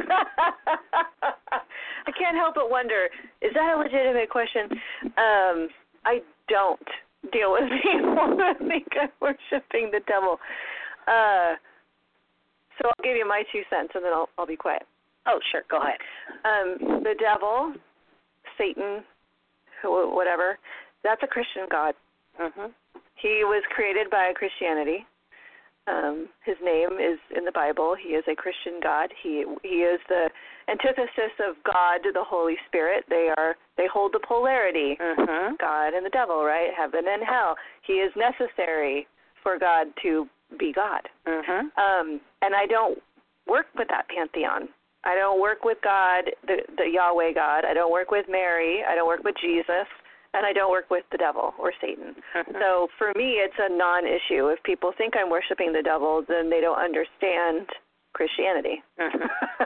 I can't help but wonder, is that a legitimate question? Um, I don't deal with people who think I'm worshiping the devil. Uh, so I'll give you my two cents, and then I'll, I'll be quiet. Oh, sure. Go ahead. Um, the devil, Satan, whatever, that's a Christian god. Mm-hmm. He was created by Christianity. Um, his name is in the Bible. He is a Christian god. He he is the antithesis of God to the Holy Spirit. They are they hold the polarity, mm-hmm. God and the devil, right? Heaven and hell. He is necessary for God to be God. Mm-hmm. Um, and I don't work with that pantheon. I don't work with God, the, the Yahweh God. I don't work with Mary. I don't work with Jesus. And I don't work with the devil or Satan. Mm-hmm. So for me, it's a non-issue. If people think I'm worshiping the devil, then they don't understand Christianity. Mm-hmm.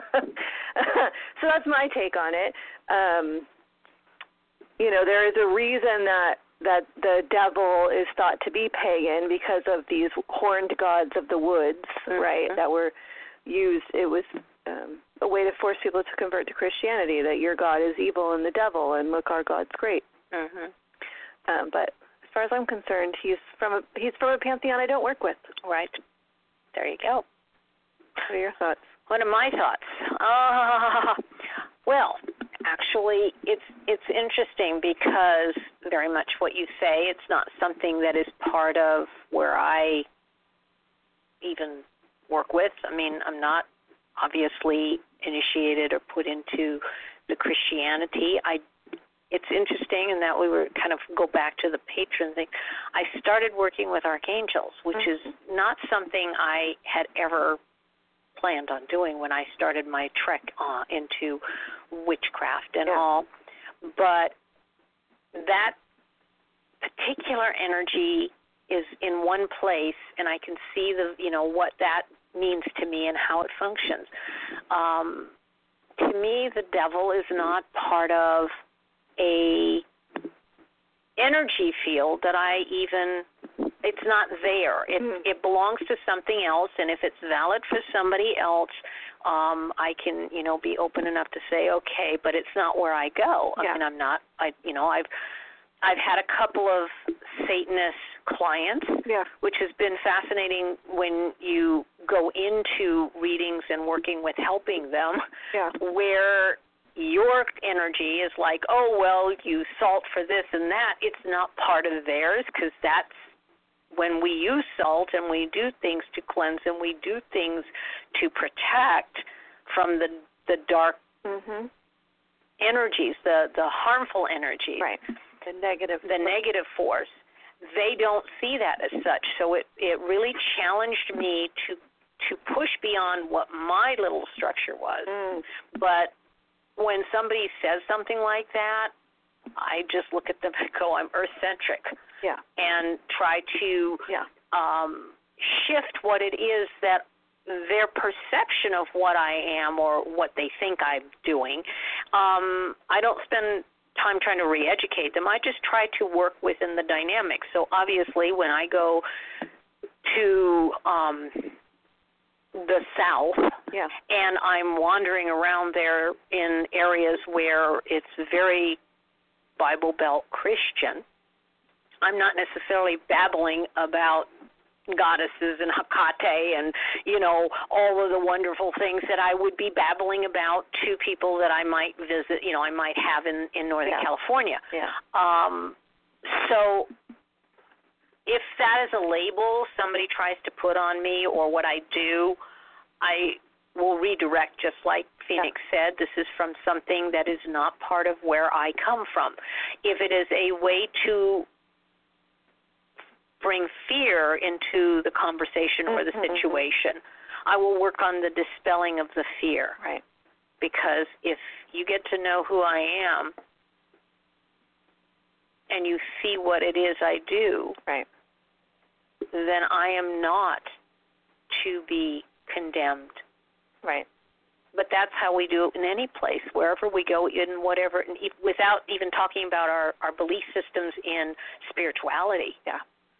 So that's my take on it. Um, you know, there is a reason that, that the devil is thought to be pagan because of these horned gods of the woods, mm-hmm. right, that were used. It was um, a way to force people to convert to Christianity, that your God is evil and the devil, and look, our God's great. Mm-hmm. Um, but as far as I'm concerned, he's from a he's from a pantheon I don't work with. Right. There you go. What are your thoughts? What are my thoughts? Uh, well, actually, it's it's interesting because very much what you say, it's not something that is part of where I even work with. I mean, I'm not obviously initiated or put into the Christianity. I It's interesting in that we were kind of go back to the patron thing. I started working with archangels, which mm-hmm. is not something I had ever planned on doing when I started my trek uh, into witchcraft and yeah. all. But that particular energy is in one place, and I can see the you know what that means to me and how it functions. Um, to me, the devil is not part of a energy field that I even, it's not there. It mm. it belongs to something else, and if it's valid for somebody else, um, I can, you know, be open enough to say, okay, but it's not where I go. Yeah. I mean, I'm not, I, you know, I've, I've had a couple of Satanist clients, yeah. which has been fascinating when you go into readings and working with helping them, yeah. where your energy is like, oh, well, you salt for this and that. It's not part of theirs, because that's when we use salt and we do things to cleanse and we do things to protect from the the dark mm-hmm. energies, the, the harmful energies, right? The negative, the negative force. They don't see that as such. So it, it really challenged me to to push beyond what my little structure was. Mm. But when somebody says something like that, I just look at them and go, I'm earth-centric. Yeah. And try to yeah. um, shift what it is that their perception of what I am or what they think I'm doing. Um, I don't spend time trying to re-educate them. I just try to work within the dynamics. So obviously when I go to um, the South yeah. and I'm wandering around there in areas where it's very Bible Belt Christian, I'm not necessarily babbling about goddesses and Hecate and, you know, all of the wonderful things that I would be babbling about to people that I might visit, you know, I might have in, in Northern yeah. California. Yeah. Um, so if that is a label somebody tries to put on me or what I do, I will redirect, just like Phoenix yeah. said. This is from something that is not part of where I come from. If it is a way to bring fear into the conversation or the mm-hmm. situation, I will work on the dispelling of the fear. Right. Because if you get to know who I am and you see what it is I do, right. then I am not to be condemned. Right. But that's how we do it in any place, wherever we go, in whatever, without even talking about our, our belief systems in spirituality. Yeah.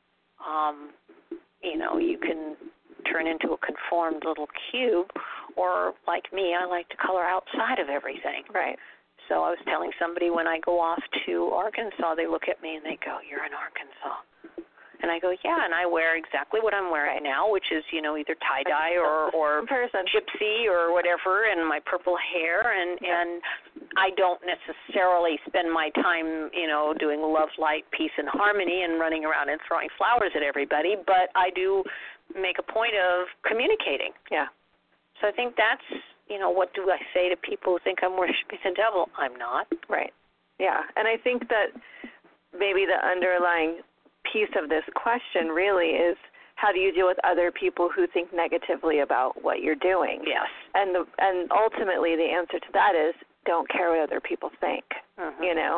Um, you know, you can turn into a conformed little cube, or like me, I like to color outside of everything. Right. So I was telling somebody when I go off to Arkansas, they look at me and they go, "You're in Arkansas." And I go, "Yeah," and I wear exactly what I'm wearing now, which is, you know, either tie-dye or, or gypsy or whatever, and my purple hair, and, yeah. and I don't necessarily spend my time, you know, doing love, light, peace, and harmony and running around and throwing flowers at everybody, but I do make a point of communicating. Yeah. So I think that's, you know, what do I say to people who think I'm worshiping the devil? I'm not. Right. Yeah, and I think that maybe the underlying piece of this question really is, how do you deal with other people who think negatively about what you're doing? Yes. And the and ultimately the answer to that is, don't care what other people think. Mm-hmm. You know,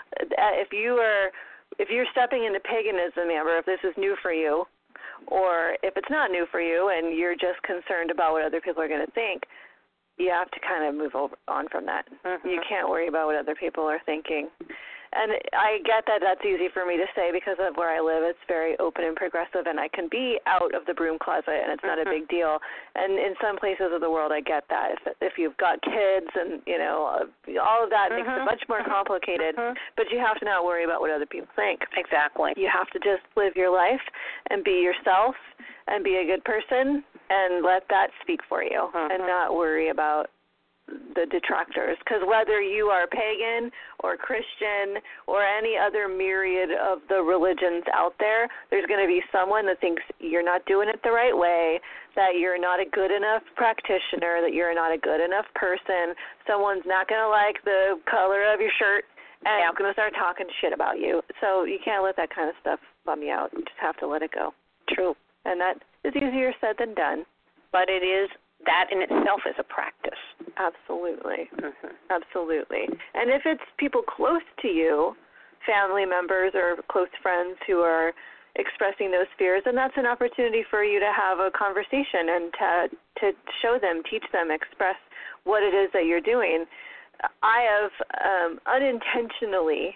if you are if you're stepping into paganism, Amber, if this is new for you, or if it's not new for you and you're just concerned about what other people are going to think, you have to kind of move over, on from that. Mm-hmm. You can't worry about what other people are thinking. And I get that that's easy for me to say because of where I live. It's very open and progressive, and I can be out of the broom closet, and it's not mm-hmm. a big deal. And in some places of the world, I get that. If, if you've got kids and, you know, all of that mm-hmm. makes it much more complicated. Mm-hmm. But you have to not worry about what other people think. Exactly. You have to just live your life and be yourself and be a good person and let that speak for you mm-hmm. and not worry about the detractors, because whether you are pagan or Christian or any other myriad of the religions out there, there's going to be someone that thinks you're not doing it the right way, that you're not a good enough practitioner, that you're not a good enough person. Someone's not going to like the color of your shirt and yeah. going to start talking shit about you. So you can't let that kind of stuff bum you out. You just have to let it go. True. And that is easier said than done. But it is, that in itself is a practice. Absolutely. Mm-hmm. Absolutely. And if it's people close to you, family members or close friends who are expressing those fears, then that's an opportunity for you to have a conversation and to to show them, teach them, express what it is that you're doing. I have um, unintentionally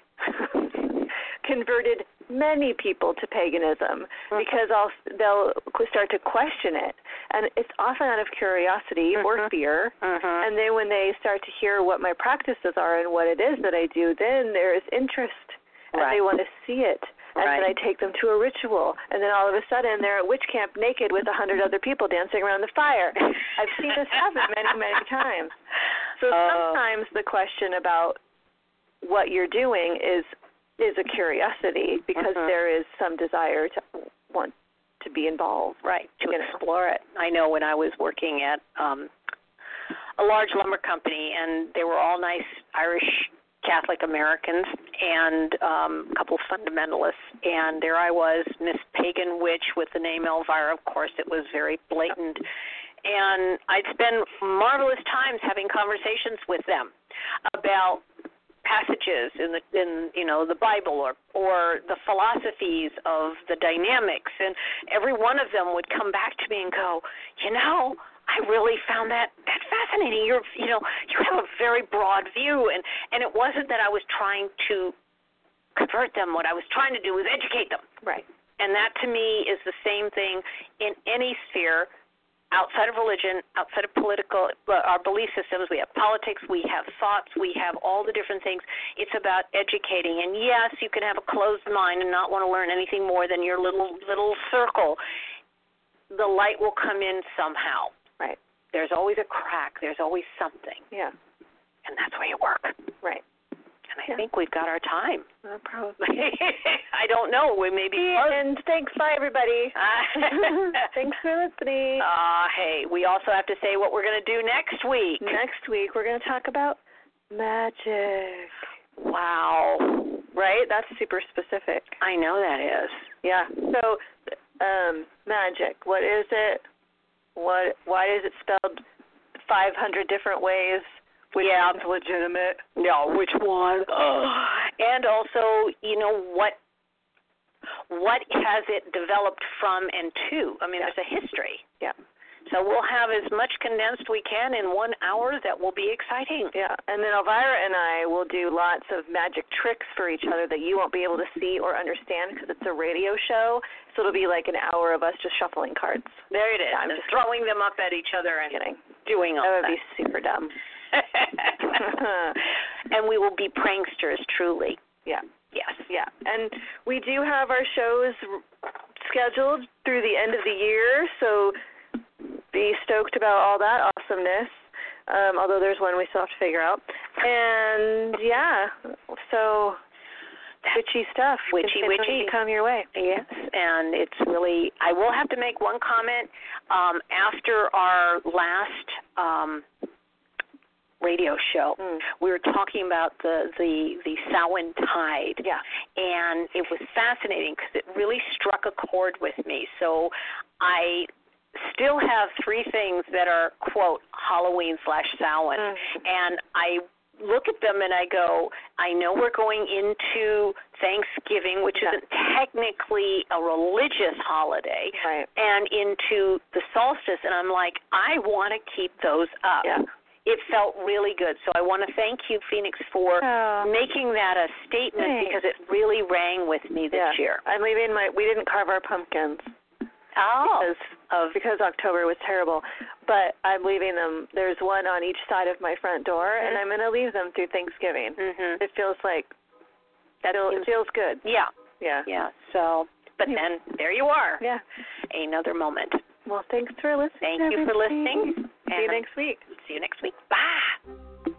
converted many people to paganism mm-hmm. because I'll, they'll start to question it. And it's often out of curiosity mm-hmm. or fear. Mm-hmm. And then when they start to hear what my practices are and what it is that I do, then there is interest. And right. they want to see it. And right. then I take them to a ritual. And then all of a sudden they're at witch camp naked with a hundred other people dancing around the fire. I've seen this happen many, many times. So Uh, sometimes the question about what you're doing is is a curiosity because Mhm. there is some desire to want to be involved. Right, to you know. explore it. I know when I was working at um, a large lumber company, and they were all nice Irish Catholic Americans and um, a couple of fundamentalists, and there I was, Miss Pagan Witch with the name Elvira. Of course, it was very blatant. And I'd spend marvelous times having conversations with them about passages in the in you know the Bible or or the philosophies of the dynamics, and every one of them would come back to me and go, you know, I really found that that fascinating. You're you know you have a very broad view, and and it wasn't that I was trying to convert them. What I was trying to do was educate them. Right. And that to me is the same thing in any sphere. Outside of religion, outside of political, uh, our belief systems, we have politics, we have thoughts, we have all the different things. It's about educating. And yes, you can have a closed mind and not want to learn anything more than your little little circle. The light will come in somehow. Right. There's always a crack. There's always something. Yeah. And that's where you work. Right. And I Yeah. think we've got our time. Uh, probably. I don't know. We may be close. And thanks. Bye, everybody. Thanks for listening. Uh, hey, we also have to say what we're going to do next week. Next week, we're going to talk about magic. Wow. Right? That's super specific. I know that is. Yeah. So, um, magic. What is it? What? Why is it spelled five hundred different ways? Which Yeah. one's legitimate? No, which one? Oh. And also, you know, what what has it developed from and to? I mean, Yeah. there's a history. Yeah. So we'll have as much condensed we can in one hour. That will be exciting. Yeah. And then Elvira and I will do lots of magic tricks for each other that you won't be able to see or understand because it's a radio show. So it'll be like an hour of us just shuffling cards. There it is. Yeah, I'm and just throwing them up at each other and kidding. doing all That would that. be super dumb. And we will be pranksters, truly. Yeah. Yes. Yeah. And we do have our shows scheduled through the end of the year, so be stoked about all that awesomeness. Um, although there's one we still have to figure out. And yeah, so witchy stuff. Witchy, witchy. Come your way. Yes, and it's really, I will have to make one comment. Um, after our last um, radio show, Mm. we were talking about the, the, the Samhain tide. Yeah. And it was fascinating because it really struck a chord with me. So I still have three things that are, quote, Halloween slash Samhain. Mm. And I look at them and I go, I know we're going into Thanksgiving, which Yeah. isn't technically a religious holiday, Right. and into the solstice, and I'm like, I want to keep those up. Yeah. It felt really good. So I want to thank you, Phoenix, for Oh. making that a statement Thanks. because it really rang with me this Yeah. year. I'm leaving my, we didn't carve our pumpkins. Oh. Because of because October was terrible, but I'm leaving them. There's one on each side of my front door, Mm-hmm. and I'm going to leave them through Thanksgiving. Mhm. It feels like That feel, seems- it feels good. Yeah. Yeah. Yeah. So, but Yeah. then there you are. Yeah. Another moment. Well, thanks for listening. Thank you for everybody. listening. See you and next week. See you next week. Bye.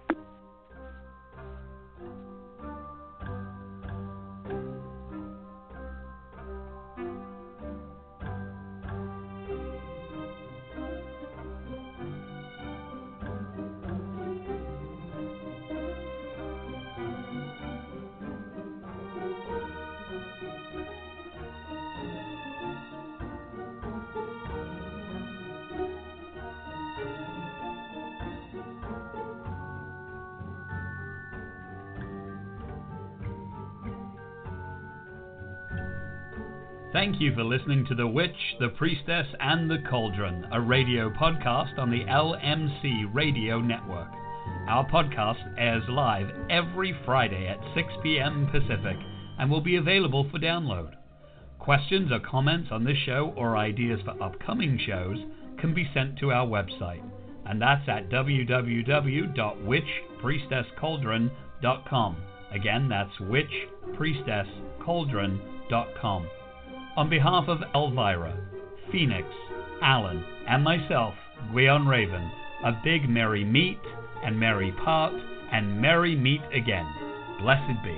Thank you for listening to The Witch, The Priestess, and The Cauldron, a radio podcast on the L M C Radio Network. Our podcast airs live every Friday at six p.m. Pacific and will be available for download. Questions or comments on this show or ideas for upcoming shows can be sent to our website, and that's at w w w dot witch priestess cauldron dot com. Again, that's witch priestess cauldron dot com. On behalf of Elvira, Phoenix, Alan, and myself, Gwion Raven, a big merry meet and merry part and merry meet again. Blessed be.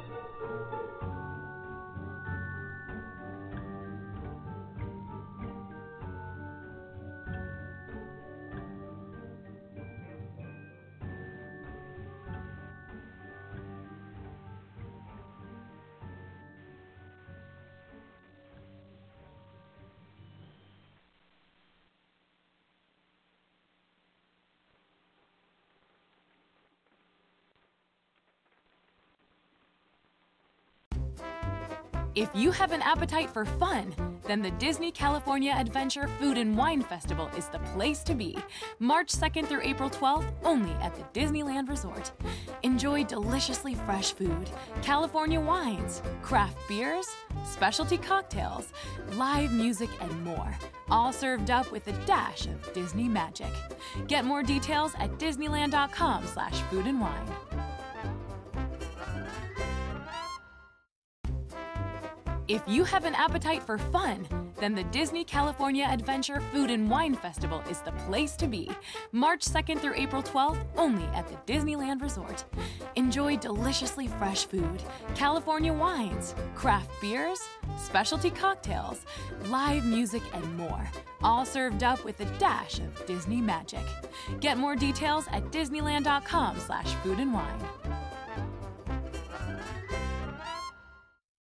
If you have an appetite for fun, then the Disney California Adventure Food and Wine Festival is the place to be. March second through April twelfth, only at the Disneyland Resort. Enjoy deliciously fresh food, California wines, craft beers, specialty cocktails, live music, and more. All served up with a dash of Disney magic. Get more details at disneyland.com slash food and wine. If you have an appetite for fun, then the Disney California Adventure Food and Wine Festival is the place to be. March second through April twelfth, only at the Disneyland Resort. Enjoy deliciously fresh food, California wines, craft beers, specialty cocktails, live music, and more. All served up with a dash of Disney magic. Get more details at disneyland.com slash food and wine.